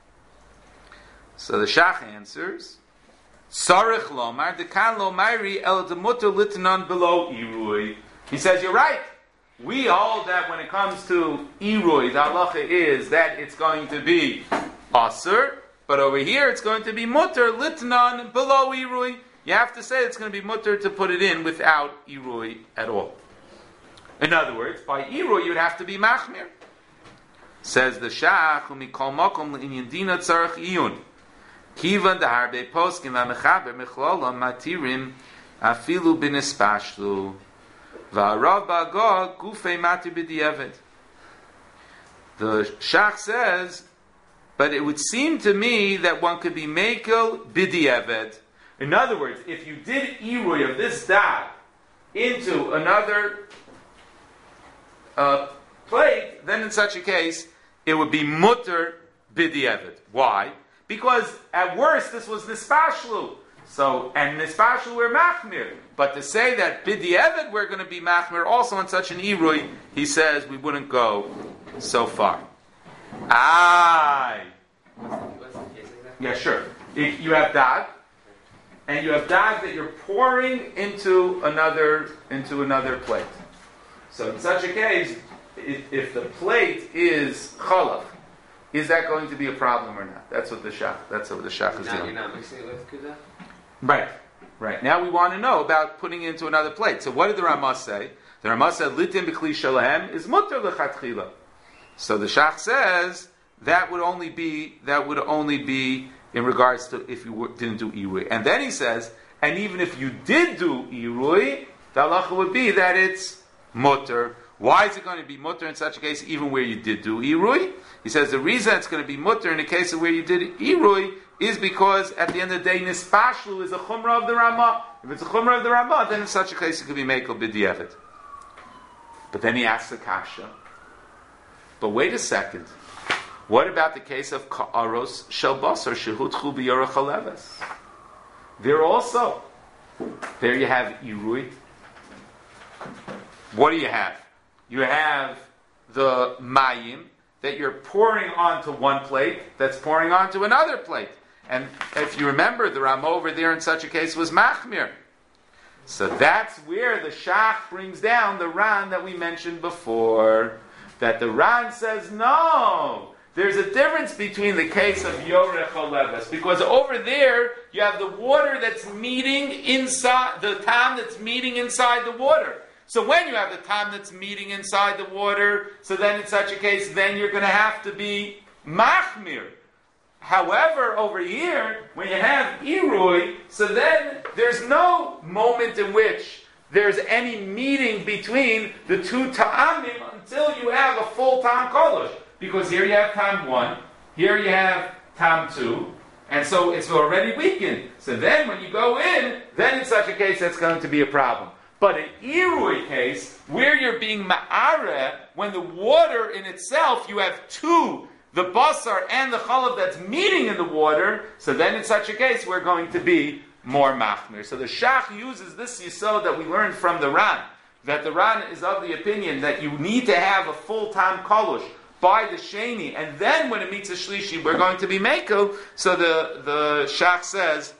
So the Shach answers, sarich lomar dekan lomairi el de mutter litnan below irui. He says, you're right. We hold that when it comes to irui, the halacha is that it's going to be aser, but over here it's going to be mutter litnan below irui. You have to say it's going to be mutter to put it in without irui at all. In other words, by irui you'd have to be machmir. Says the Shach, umikol makom le'inyan dina tzarech iyun. Kivan deharbe poskim v'mechaber mechlolom matirim afilu b'nespashlu. V'arav ba'agog gufei matir b'di'evet. The Shach says, but it would seem to me that one could be mekel b'di'evet. In other words, if you did irui of this dad into another plate, then in such a case, it would be mutter b'di'evet. Why? Because at worst this was nispashlu. So, and nispashlu we're machmir. But to say that b'di'evet we're going to be machmir also in such an irui, he says we wouldn't go so far. Aye. What's the case exactly? Yeah, sure. If you have dag, and you have dag that you're pouring into another plate. So in such a case, if the plate is chalach, is that going to be a problem or not? That's what the shach is doing. You're not mixing it with kudah? Right. Now we want to know about putting it into another plate. So what did the Ramah say? The Ramah said, litim b'kli shalahem is mutter l'chatchila. So the shach says, that would only be in regards to if you didn't do irui. And then he says, and even if you did do irui, the halacha would be that it's mutter. Why is it going to be mutter in such a case, even where you did do irui? He says the reason it's going to be mutter in the case of where you did irui is because at the end of the day, nispashlu is a chumrah of the Ramah. If it's a chumrah of the Ramah, then in such a case it could be mekel b'di'evet. But then he asks the kasha. But wait a second. What about the case of ka'aros shel basar shehutchu b'yorach haleves? There also, there you have irui. What do you have? You have the mayim that you're pouring onto one plate that's pouring onto another plate. And if you remember, the Ramah over there in such a case was machmir. So that's where the Shach brings down the Ran that we mentioned before. That the Ran says, no, there's a difference between the case of Yorech Haleves. Because over there, you have the water that's meeting inside, the tam that's meeting inside the water. So when you have the tam that's meeting inside the water, so then in such a case, then you're going to have to be machmir. However, over here, when you have irui, so then there's no moment in which there's any meeting between the two ta'amim until you have a full tam kolosh. Because here you have tam 1, here you have tam 2, and so it's already weakened. So then when you go in, then in such a case that's going to be a problem. But an irui case, where you're being ma'areh, when the water in itself, you have two, the basar and the chalav that's meeting in the water, so then in such a case we're going to be more machmir. So the Shach uses this yisod that we learned from the Ran, that the Ran is of the opinion that you need to have a full tam kolush by the sheni, and then when it meets a shlishi, we're going to be mekel. So the Shach says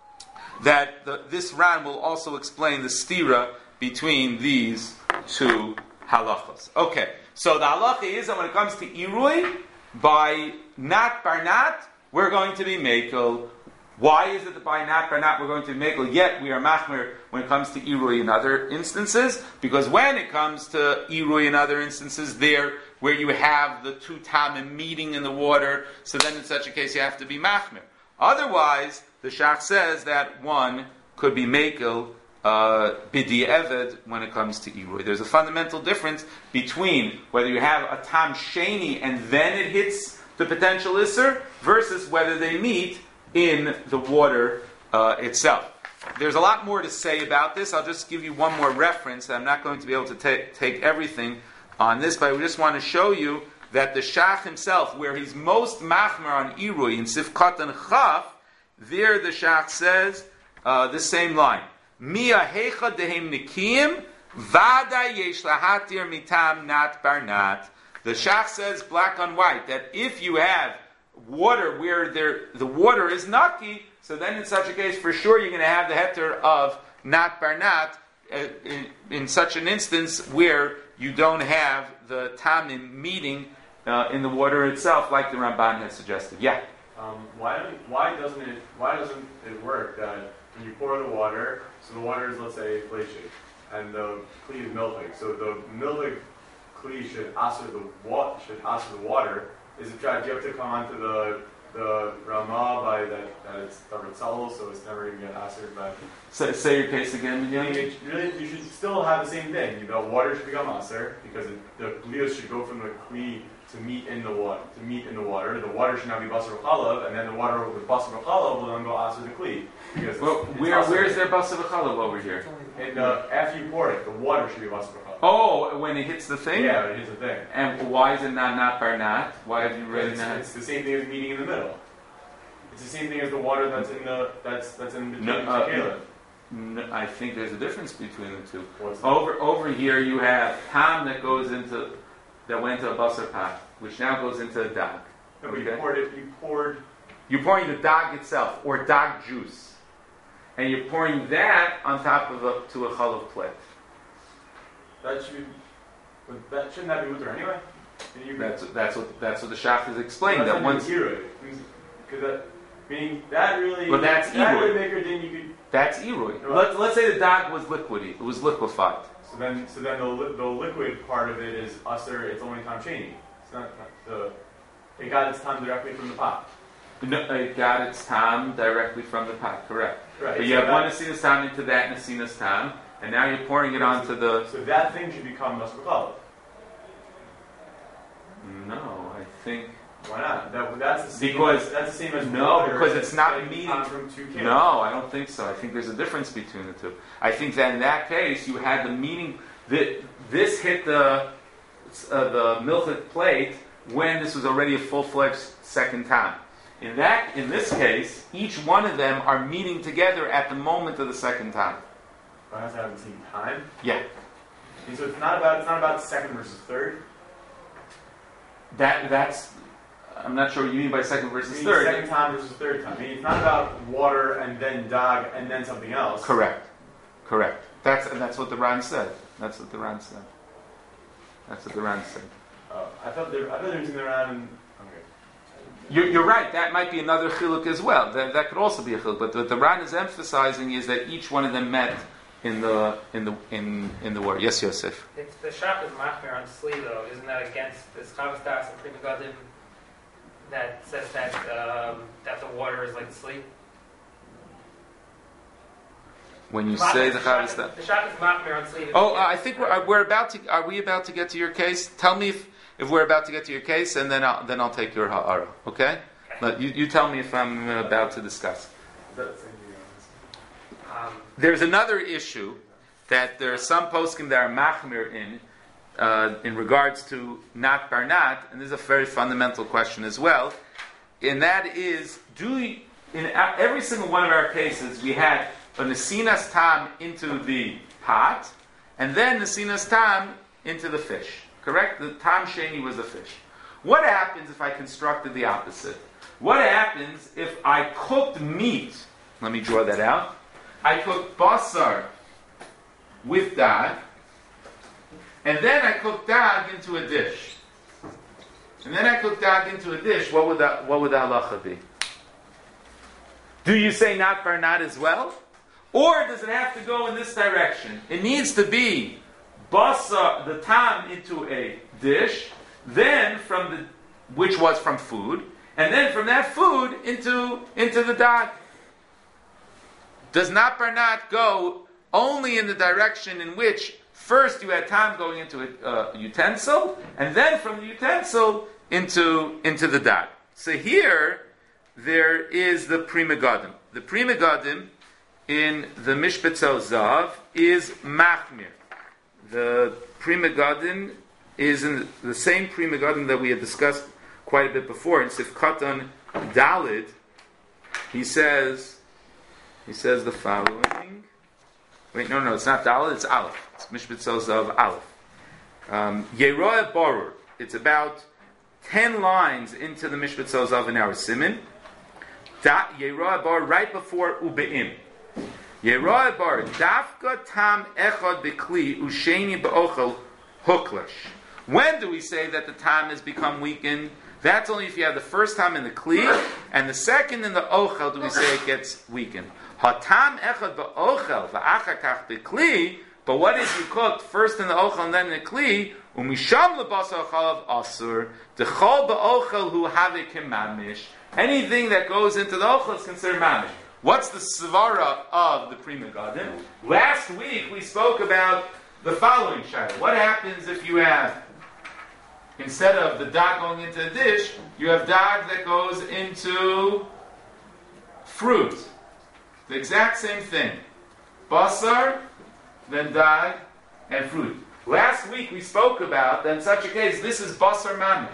that this Ran will also explain the stira between these two halachos. Okay, so the halacha is that when it comes to irui, by nat bar nat, we're going to be mekel. Why is it that by nat bar nat we're going to be mekel, yet we are machmer when it comes to irui in other instances? Because when it comes to irui in other instances, there where you have the two tamim meeting in the water, so then in such a case you have to be machmer. Otherwise, the Shach says that one could be mekel bidi eved when it comes to irui. There's a fundamental difference between whether you have a tam sheni and then it hits the potential isser versus whether they meet in the water itself. There's a lot more to say about this. I'll just give you one more reference. I'm not going to be able to take everything on this, but I just want to show you that the Shach himself, where he's most machmer on irui in Sifkat and Chaf, there the Shach says this same line: Mia hecha dehem nikim vada yesh lahatir mitam nat bar nat. The Shach says black on white that if you have water where the water is naki, so then in such a case for sure you're going to have the heter of nat bar nat in such an instance where you don't have the tamim meeting in the water itself, like the Ramban has suggested. Yeah. Why doesn't it work that when you pour the water, so the water is, let's say, flay shake, and the kli is milvik, so the milvik kli should answer the water. Is it that you have to come onto the Ramah by that it's covered solid, so it's never going to get answered by. Say your case again. Really, you should still have the same thing. The water should become aser because the klios should go from the kli to meet in the water. The water should not be basar chalav, and then the water with basar chalav will then go aser the kli. Where is there basar chalav over here? And after you pour it, the water should be basar chalav. Oh, when it hits the thing? Yeah, it hits the thing. And why is it not bar nat? Why have you read that? It's the same thing as meeting in the middle. It's the same thing as the water that's in between the No, I think there's a difference between the two. What's Over here you have tam that went to a basar pat, which now goes into a dag. No, but You're pouring the dag itself, or dag juice. And you're pouring that on top of to a chalav plate. That shouldn't that be mutter anyway? That's what the Shach has explained. That once meaning that really. But that's that irui. really make her then you could. That's irui. Let's say the dag was liquidy. It was liquefied. So then the liquid part of it is usher. It's only tam sheni. It's not it got its time directly from the pot. No, it got its tam directly from the pot. Correct. Right. But you have one asinas tam into that asinas tam, and now you're pouring it onto the. So that thing should become basar chalav. think. Why not? That's the same. Because- That's the same as No, water. because it's not getting meeting- time from two cans. No, I don't think so. I think there's a difference between the two. I think that in that case, you had the meaning that this hit the milchik plate when this was already a full-fledged second time. In this case, each one of them are meeting together at the moment of the second time. But it has to have the same time. Yeah, And so it's not about second versus third. that's. I'm not sure what you mean by second versus Meaning third. second time versus third time. I mean, it's not about water and then dog and then something else. Correct. That's what the Ran said. That's what the Ran said. I thought they were using the around. Okay. You're right. That might be another chiluk as well. That could also be a chiluk. But what the Ran is emphasizing is that each one of them met in the war. Yes, Yosef. If the shop is machmir on Sli, though, isn't that against this Chavos Das and Pri Megadim that says that the water is like Sli? When you say the Chavos Das. The shop is machmir on Sli. Oh, I think we're about to. Are we about to get to your case? Tell me if we're about to get to your case, and then I'll take your ha'ara. Okay? But you tell me if I'm about to discuss. Is that the same thing? There's another issue that there are some poskim that are machmir in regards to not barnat, and this is a very fundamental question as well. And that is, in every single one of our cases, we had a nesinas tam into the pot, and then nesinas tam into the fish. Correct? The tam sheni was the fish. What happens if I constructed the opposite? What happens if I cooked meat? Let me draw that out. I cooked basar with dag, and then I cooked dag into a dish. And then I cooked dag into a dish. What would the halacha be? Do you say not barnat as well? Or does it have to go in this direction? It needs to be basar, the tam, into a dish, then which was from food, and then from that food into the dag. Does not barnat go only in the direction in which first you had tam going into a utensil, and then from the utensil into the dag? So here there is the Pri Megadim. The Pri Megadim in the Mishpetzel Zav is machmir. The Pri Megadim is in the same Pri Megadim that we had discussed quite a bit before. In Sifkatan Dalid, he says the following. Wait, no, it's not Dalid, it's Aleph. It's Mishpetzel Zav Aleph. Yeroah Borur. It's about 10 lines into the Mishpetzel Zav in our Siman. Yeroah Borur right before Ubeim. Yeroah Borur Dafka Tam Echad B'Kli Usheni B'Ochel Huklash. When do we say that the tam has become weakened? That's only if you have the first tam in the kli, and the second in the ochel do we say it gets weakened. Hatam echad ba'ochel va'achakach b'kli, but what if you cooked first in the ochel and then in the kli? Umisham lebasar chalav asur dechol ba'ochel hu havik mamish. Anything that goes into the ochel is considered mamish. What's the svara of the Pri Megadim? Last week we spoke about the following shayla. What happens if you have, instead of the dag going into a dish, you have dag that goes into fruit? The exact same thing. Basar, then dag, and fruit. Last week we spoke about that in such a case, this is basar mamish.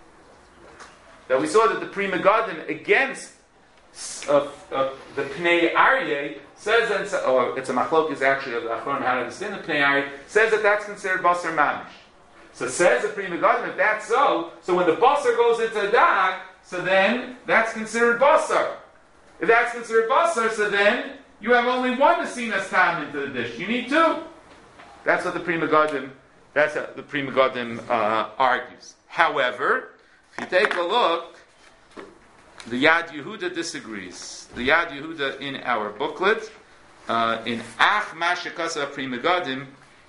That we saw that the Pri Megadim against the Pnei Aryeh says that, or it's a machlokes actually of the Achron how to understand the Pnei Aryeh, says that that's considered basar mamish. So says the Pri Megadim, if that's so when the basar goes into a dag, so then that's considered basar. If that's considered basar, so then you have only one nesinas tam into the dish. You need two. That's what the Pri Megadim argues. However, if you take a look, the Yad Yehuda disagrees. The Yad Yehuda in our booklet, in Ach Mashakasa Pri Megadim,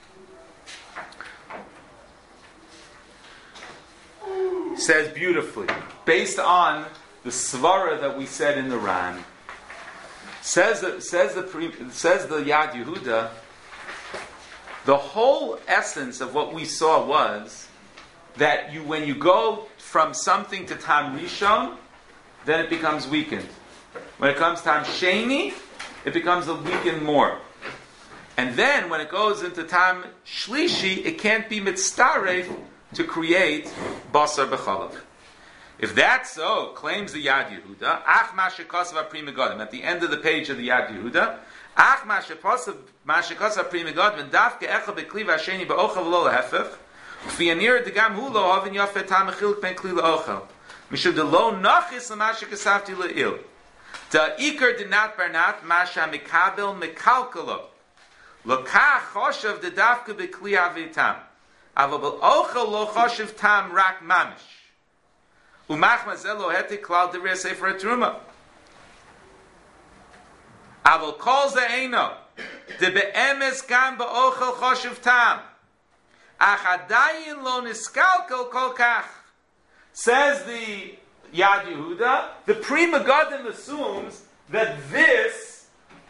says beautifully, based on the svara that we said in the Ran. Says the Yad Yehuda, the whole essence of what we saw was that when you go from something to Tam Rishon, then it becomes weakened. When it comes Tam Sheni, it becomes a weakened more. And then when it goes into Tam Shlishi, it can't be mitztaref to create Basar B'chalav. If that's so, claims the Yad Yehuda, Ach Mashikosav Pri Megadim, at the end of the page of the Yad Yehuda, Ach Mashikosav Pri Megadim, Dafke Echa B'Kli V'Asheni B'Ochel Lo Lehefech, V'Yanir Degam Hu Lo Ovin Yafet Tam Echilk Ben Kli L'Ochel, Mishum De Lo Nachis L'Mashikasavti L'Il, Da Iker Dinat Barnat Masha Mikabel Mikalkalo, Lokach Choshev De Dafke B'Kli Avitam, Aval B'Ochel Lo Choshev Tam Rak Mamish, Umach Mazelo Hetik Klal Derei Sefer Truma. Aval Kol Ze'eno De Be'emes Gam Ba'ochel Choshev Tam Achadayin Lo Niskalkel Kol Kach. Says the Yad Yehuda, the Pri Megadim assumes that this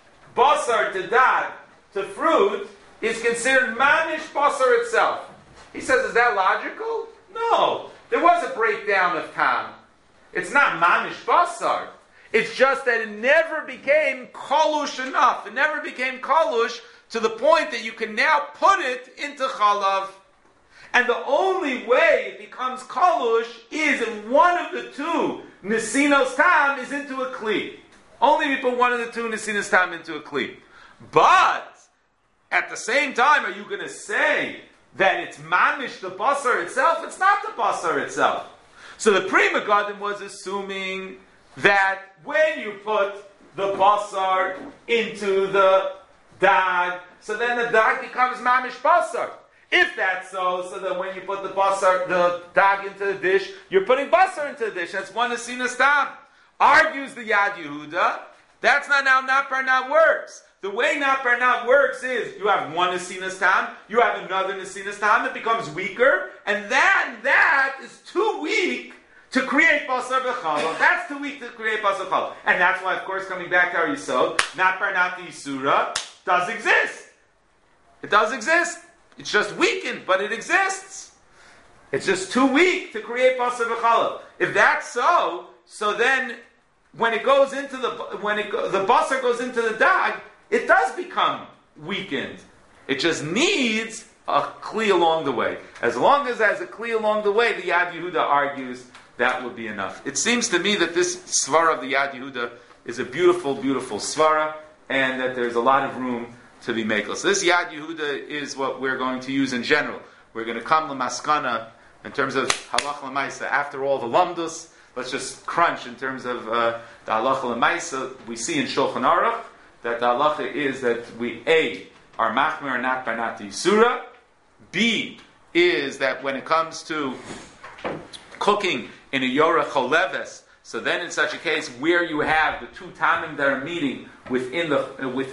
Basar to Dad, to fruit, is considered Manish Basar itself. He says, is that logical? No. There was a breakdown of Tam. It's not Manish Basar. It's just that it never became Kalush enough. It never became Kalush to the point that you can now put it into Chalav. And the only way it becomes Kalush is if one of the two Nesinos Tam is into a Kli. Only if you put one of the two Nesinos Tam into a Kli. But, at the same time, are you going to say that it's Mamish the Basar itself? It's not the Basar itself. So the Pri Megadim was assuming that when you put the Basar into the Dag, so then the Dag becomes Mamish Basar. If that's so, so then when you put the Basar, the Dag into the dish, you're putting Basar into the dish. That's one Nesinas Tam. Argues the Yad Yehuda, that's not how Nat Barnat works. The way Nat Barnat works is you have one Nesinas Tam, you have another Nesinas Tam, it becomes weaker, and that is too weak to create Basar B'chalav. That's too weak to create Basar B'chalav. And that's why, of course, coming back to our Yisod, Nat Barnat the Yisura does exist. It does exist. It's just weakened, but it exists. It's just too weak to create Basar B'chalav. If that's so, so then when it goes into the Basar goes into the Dag, it does become weakened. It just needs a Kli along the way. As long as there's a Kli along the way, the Yad Yehuda argues that would be enough. It seems to me that this Svara of the Yad Yehuda is a beautiful, beautiful Svara, and that there's a lot of room to be makel. So this Yad Yehuda is what we're going to use in general. We're going to come to Maskana in terms of Halach L'Maisa. After all the Lamdus, let's just crunch in terms of the Halach L'Maisa. We see in Shulchan Aruch that the halacha is that we A, are machmir not by not the Yisura. B is that when it comes to cooking in a Yorah Choleves, so then in such a case where you have the two Tamim that are meeting within the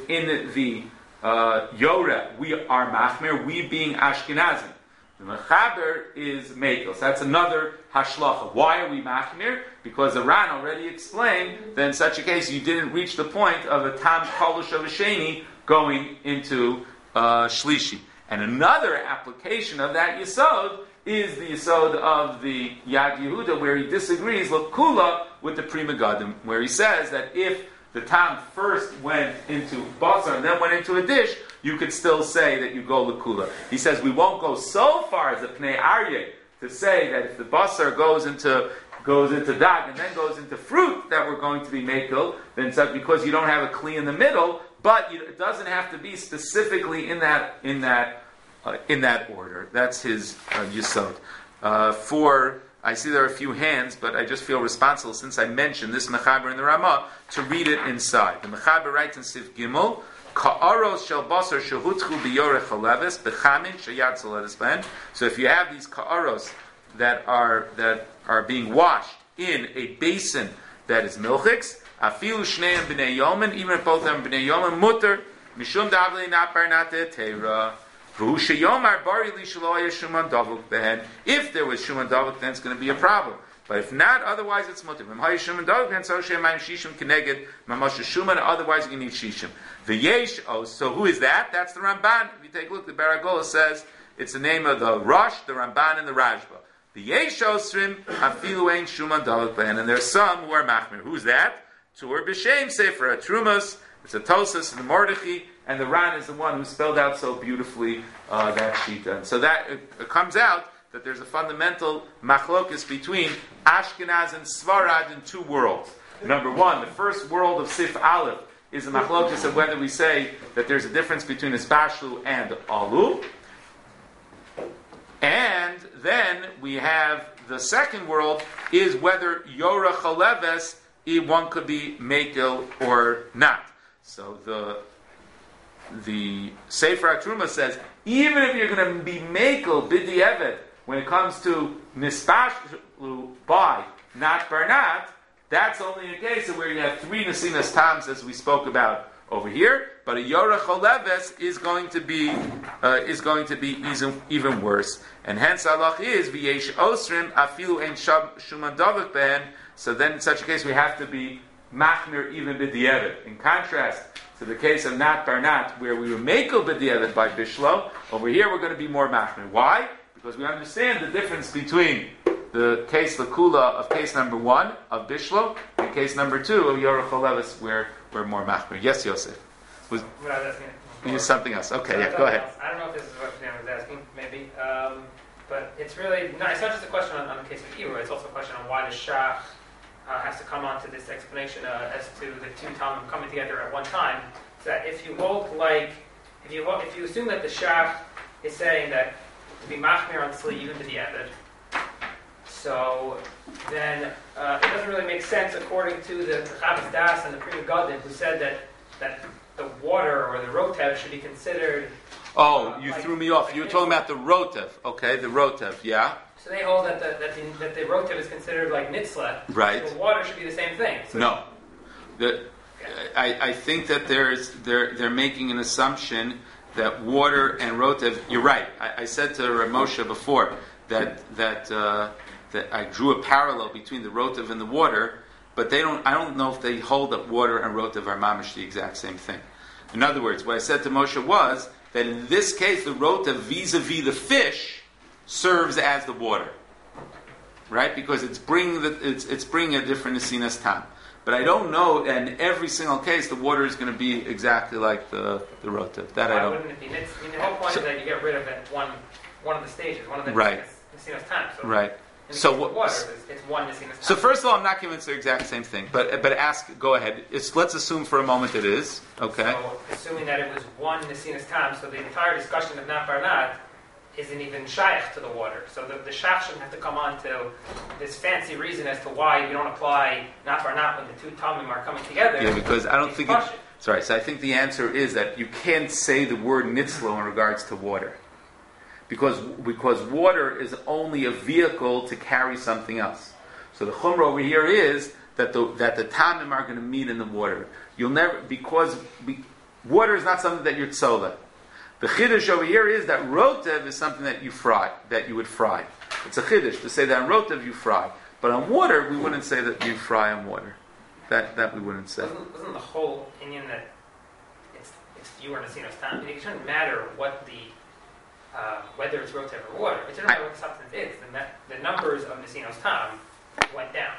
Yorah, we are machmir, we being Ashkenazim. The Mechaber is Mekel. So that's another hashlacha. Why are we machmir? Because the Ran already explained that in such a case you didn't reach the point of a tam kalush of a sheni going into shlishi. And another application of that yisod is the yisod of the Yad Yehuda, where he disagrees l'kula with the Pri Megadim, where he says that if the tam first went into basar and then went into a dish, you could still say that you go l'kula. He says we won't go so far as a pnei aryeh to say that if the basar goes into dag and then goes into fruit that we're going to be mekel, then it's because you don't have a kli in the middle, but it doesn't have to be specifically in that order. That's his yisod. I see there are a few hands, but I just feel responsible since I mentioned this Mechaber in the Ramah to read it inside. The Mechaber writes in Sif Gimel, Ka'aros shel basar shehutchu biyoreh chaleves bechamin sheyad soledes ben. So if you have these ka'aros that are being washed in a basin that is milchiks, afilu shneim b'nei yomen, even if both of them b'nei yomen, mutter mishum davli not barnate teira. If there was Shuman Davuk, then it's going to be a problem. But if not, otherwise it's mutter. Otherwise you can need shishim. So who is that? That's the Ramban. If you take a look, the Baragola says it's the name of the Rosh, the Ramban, and the Rajba. The Yesh Osrim Afilu Ein Shuman Dalek Be'en. And there's some who are Machmir. Who's that? Tur B'Shem Sefer HaTrumas. It's a Tosas and the Mordechai, and the Ran is the one who spelled out so beautifully that Shita. And so that it comes out that there's a fundamental machlokis between Ashkenaz and Svarad in two worlds. Number one, the first world of Sif Aleph is a machlokis of whether we say that there's a difference between Isbashlu and Alu. And then we have the second world is whether Yorah Chaleves, one could be Mekel or not. So the Sefer HaTruma says, even if you're going to be Mekel Bidi Evet, when it comes to Nispashlu by, not Barnat, that's only a case of where you have three Nesinas Tams, as we spoke about over here. But a Yorah Choleves is going to be even worse, and hence halach is v'yesh osrim afilu ein shuman davik ben. So then, in such a case, we have to be machmir even b'di'evet. In contrast to the case of Nat Barnat, where we were mekel b'di'evet by Bishlo, over here we're going to be more machmir. Why? Because we understand the difference between the case Lakula of case number 1 of Bishlo and case number 2 of Yorah Choleves, where we're more machmir. Yes, Yosef. What I was asking. Something else. Okay, yeah, go ahead. I don't know if this is what Dan was asking, maybe, but it's really no. It's not just a question on the case of Eero. It's also a question on why the Shach has to come on to this explanation as to the two Talmud coming together at one time. So that if you hold if you assume that the Shach is saying that to be machmir on Sli even to the Eved, so then it doesn't really make sense according to the Chavis Das and the Pri Megadim, who said that the water or the rotev should be considered. Oh, you threw me off. You were talking about the rotev. Okay, the rotev, yeah. So they hold that the rotev is considered like nitzla. Right. So the water should be the same thing. So no. I think that they're making an assumption that water and rotev. You're right. I said to Rav Moshe before that I drew a parallel between the rotev and the water. But I don't know if they hold that water and rotev are mamish the exact same thing. In other words, what I said to Moshe was that in this case, the rotev vis-a-vis the fish serves as the water, right? Because it's bringing a different nesinas tam. But I don't know. In every single case, the water is going to be exactly like the rotev. That I don't. Why wouldn't it be? The whole point is that you get rid of it one of the stages, one of the right. nesinas tam. So right. So water, it's one nesinas tam. So first of all, I'm not convinced they're the exact same thing. But go ahead. Let's assume for a moment it is. Okay. So assuming that it was one nesinas tam, so the entire discussion of Nat Barnat isn't even shaykh to the water. So the shach shouldn't have to come on to this fancy reason as to why you don't apply Nat Barnat when the two Talmim are coming together. Yeah, because I don't think sorry. So I think the answer is that you can't say the word nitzlo in regards to water. Because water is only a vehicle to carry something else. So the chumrah over here is that the tamim are going to meet in the water. You'll never water is not something that you're tzola. The chiddush over here is that rotev is something that you would fry. It's a chiddush to say that on rotev you fry, but on water we wouldn't say that you fry on water. That we wouldn't say. Wasn't the whole opinion that it's fewer nesinos tam? It shouldn't matter what whether it's rotev or water. It doesn't matter what the substance is. The numbers of nesinos tam went down.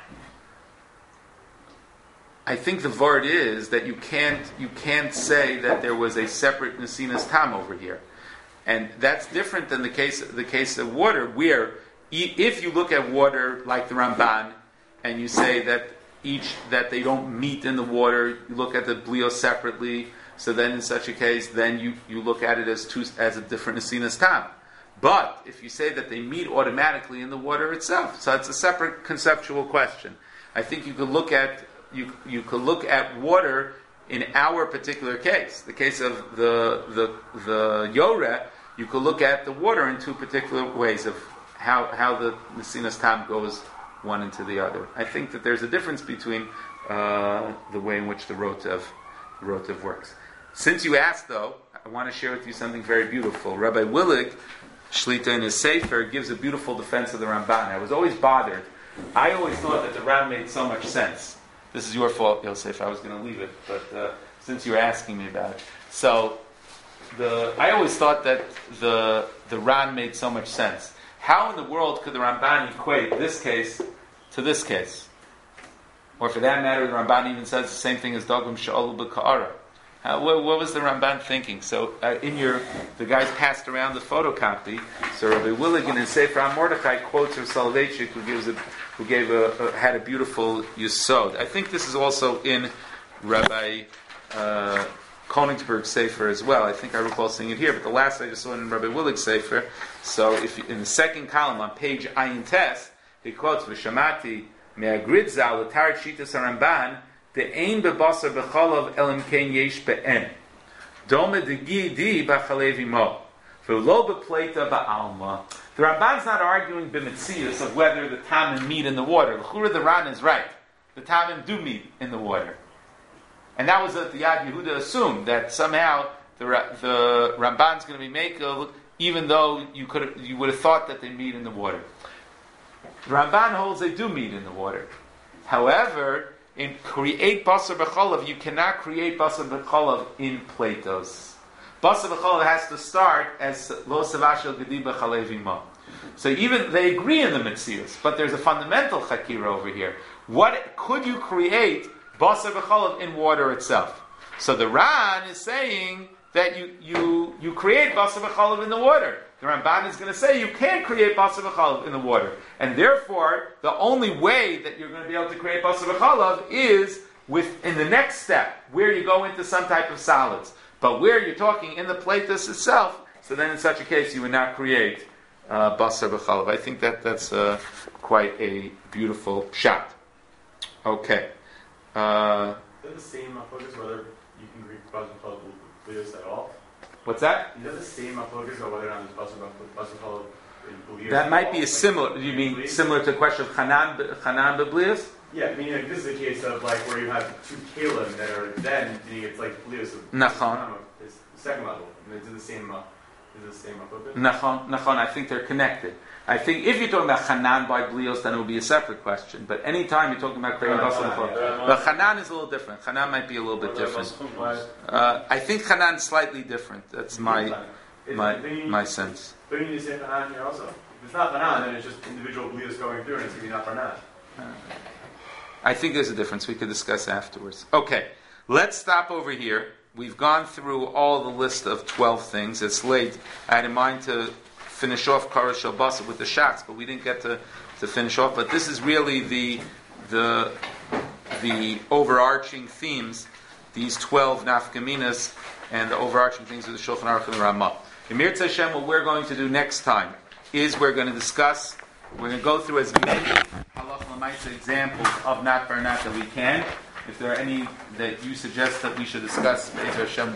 I think the vart is that you can't say that there was a separate nesinas tam over here, and that's different than the case of water, where if you look at water like the Ramban and you say that they don't meet in the water, you look at the blio separately. So then, in such a case, then you look at it as a different nesinas tam. But if you say that they meet automatically in the water itself, so it's a separate conceptual question. I think you could look at water in our particular case, the case of the Yoreh. You could look at the water in two particular ways of how the nesinas tam goes one into the other. I think that there's a difference between the way in which the rotev works. Since you asked, though, I want to share with you something very beautiful. Rabbi Willig, Shlita in his Sefer, gives a beautiful defense of the Ramban. I was always bothered. I always thought that the Ram made so much sense. This is your fault, Yosef. I was going to leave it, but since you're asking me about it. So, I always thought that the Ran made so much sense. How in the world could the Ramban equate this case to this case? Or for that matter, the Ramban even says the same thing as Dogum Sha'olu B'Ka'ara. What was the Ramban thinking? So the guys passed around the photocopy. So Rabbi Willigan in Sefer HaMordechai quotes Rav Soloveitchik, who had a beautiful yesod. I think this is also in Rabbi Konigsberg's Sefer as well. I think I recall seeing it here, but the last I just saw it in Rabbi Willig's Sefer. So if in the second column on page Ayin Tes, he quotes V'shamati me'agridzal l'tar shitas Haramban de'ein bebasar b'chalav elim kein yesh be'en dome degidi b'chalev imo v'lo b'pleita ba'alma. The Ramban's not arguing b'metzius of whether the tamim meet in the water. L'chura the Ran is right. The tamim do meet in the water. And that was what the Yad Yehuda assumed, that somehow the Ramban's going to be Mekel, even though you would have thought that they meet in the water. The Ramban holds they do meet in the water. However, in create Basar B'cholav, you cannot create Basar B'cholav in Platos. Basar B'cholav has to start as Lo Savashel Gedi B'chalev Imo. So even they agree in the Metzius, but there's a fundamental Chakira over here. What could you create Basar B'cholav in water itself? So the Ran is saying that you create Basar B'cholav in the water. The Ramban is going to say you can't create Basar B'cholav in the water. And therefore, the only way that you're going to be able to create Basar B'cholav is in the next step, where you go into some type of solids. But where you're talking in the platus itself, so then in such a case you would not create Basar B'cholav. I think that's quite a beautiful shot. Okay. Is that the same focus whether you can create Basar B'cholav at all? What's that? Is that the same focus or whether or not there's Basar B'cholav in Blias? That might be a similar. You mean similar to the question of Hanan B'Blias? Yeah, I mean, this is a case of where you have two kalim that are then meaning it's like Blias. Nachon. It's second level. And it's the same. Is the same focus? Nachon. I think they're connected. I think if you're talking about Hanan by Blios, then it would be a separate question. But anytime you're talking about creating Basar B'cholav, but Hanan is a little different. Hanan might be a little bit different. I think Hanan is slightly different. That's my sense. But you need to say Hanan here also. If it's not Hanan, then it's just individual Blios going through, and it's going to be not Hanan. I think there's a difference. We could discuss afterwards. Okay, let's stop over here. We've gone through all the list of 12 things. It's late. I had in mind to finish off Kara Shalbasa with the shots, but we didn't get to finish off. But this is really the overarching themes, these 12 nafkaminas, and the overarching things of the Shulchan Aruch and the Ramah. In Mirz Hashem, what we're going to do next time is we're going to go through as many halach l'maisa examples of nat bar nat that we can. If there are any that you suggest that we should discuss, Be'ezer Hashem,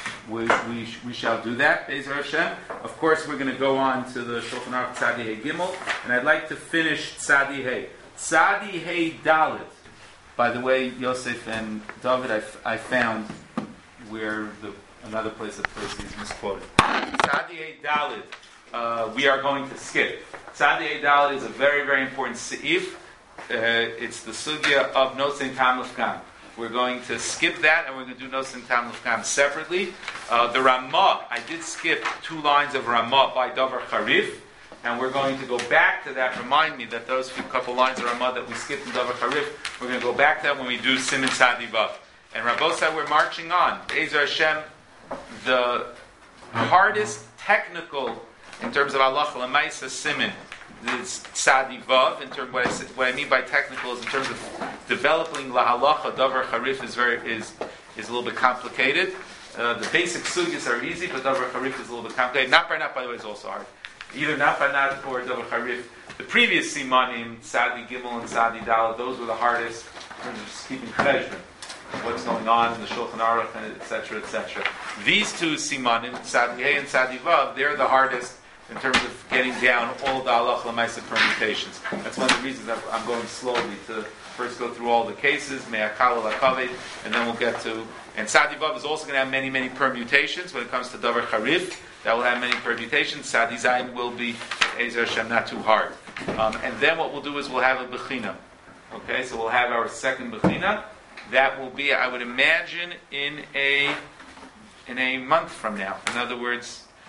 we shall do that, Be'ezer Hashem. Of course, we're going to go on to the Shulchan Aruch Tzadi Hey Gimel, and I'd like to finish Tzadi Hey. Tzadi Hey Dalet. By the way, Yosef and David, I found where another place that Percy is misquoted. Tzadi Hey Dalet. We are going to skip. Tzadi Hey Dalet is a very, very important seif. It's the sugya of Nosin Tam Lefkam. We're going to skip that, and we're going to do Nosin Tam Lefkam separately. The Ramah, I did skip 2 lines of Ramah by Davar Charif, and we're going to go back to that. Remind me that those couple lines of Ramah that we skipped in Davar Charif, we're going to go back to that when we do Siman Tzadi Vav. And Rabbosai, we're marching on. Be'ezer Hashem, the hardest technical, in terms of halacha l'maisa siman, is Tzadi Vav. In terms, what I mean by technical is in terms of developing lahalacha davar charif is a little bit complicated. The basic sugyas are easy, but davar charif is a little bit complicated. Nat bar nat, by the way, is also hard. Either nat bar nat or davar charif. The previous simanim, Tzadi Gimel and Tzadi Daled, those were the hardest in terms of just keeping cheshbon, what's going on in the Shulchan Aruch, etc., etc. These 2 simanim, Tzadi Hey and Tzadi Vav, they're the hardest in terms of getting down all the halacha l'maisa permutations. That's one of the reasons that I'm going slowly to first go through all the cases, me'akal l'kaved, and then we'll get to. And Tzadi Vav is also going to have many, many permutations when it comes to davar charif. That will have many permutations. Tzadi Zayin will be Ezer Hashem not too hard. And then what we'll do is we'll have a bechina. Okay, so we'll have our second bechina. That will be, I would imagine, in a month from now. In other words,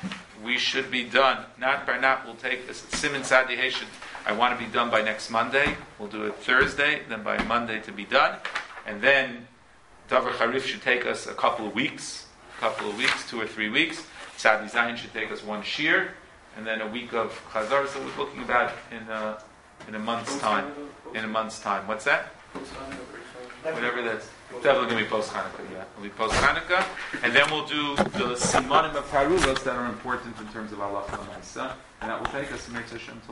we should be done. Not Barnat will take this. Simon Sadi Haitian. I want to be done by next Monday. We'll do it Thursday, then by Monday to be done. And then Davar Harif should take us a couple of weeks, 2 or 3 weeks. Sadi Zayin should take us 1 shir, and then a week of Chazar. So we're looking about in a month's time. In a month's time. What's that? Whatever that's. Definitely going to be post Hanukkah, yeah. It'll be post Hanukkah. And then we'll do the Simanim of Parulas that are important in terms of Allah and that will take us to make Hashem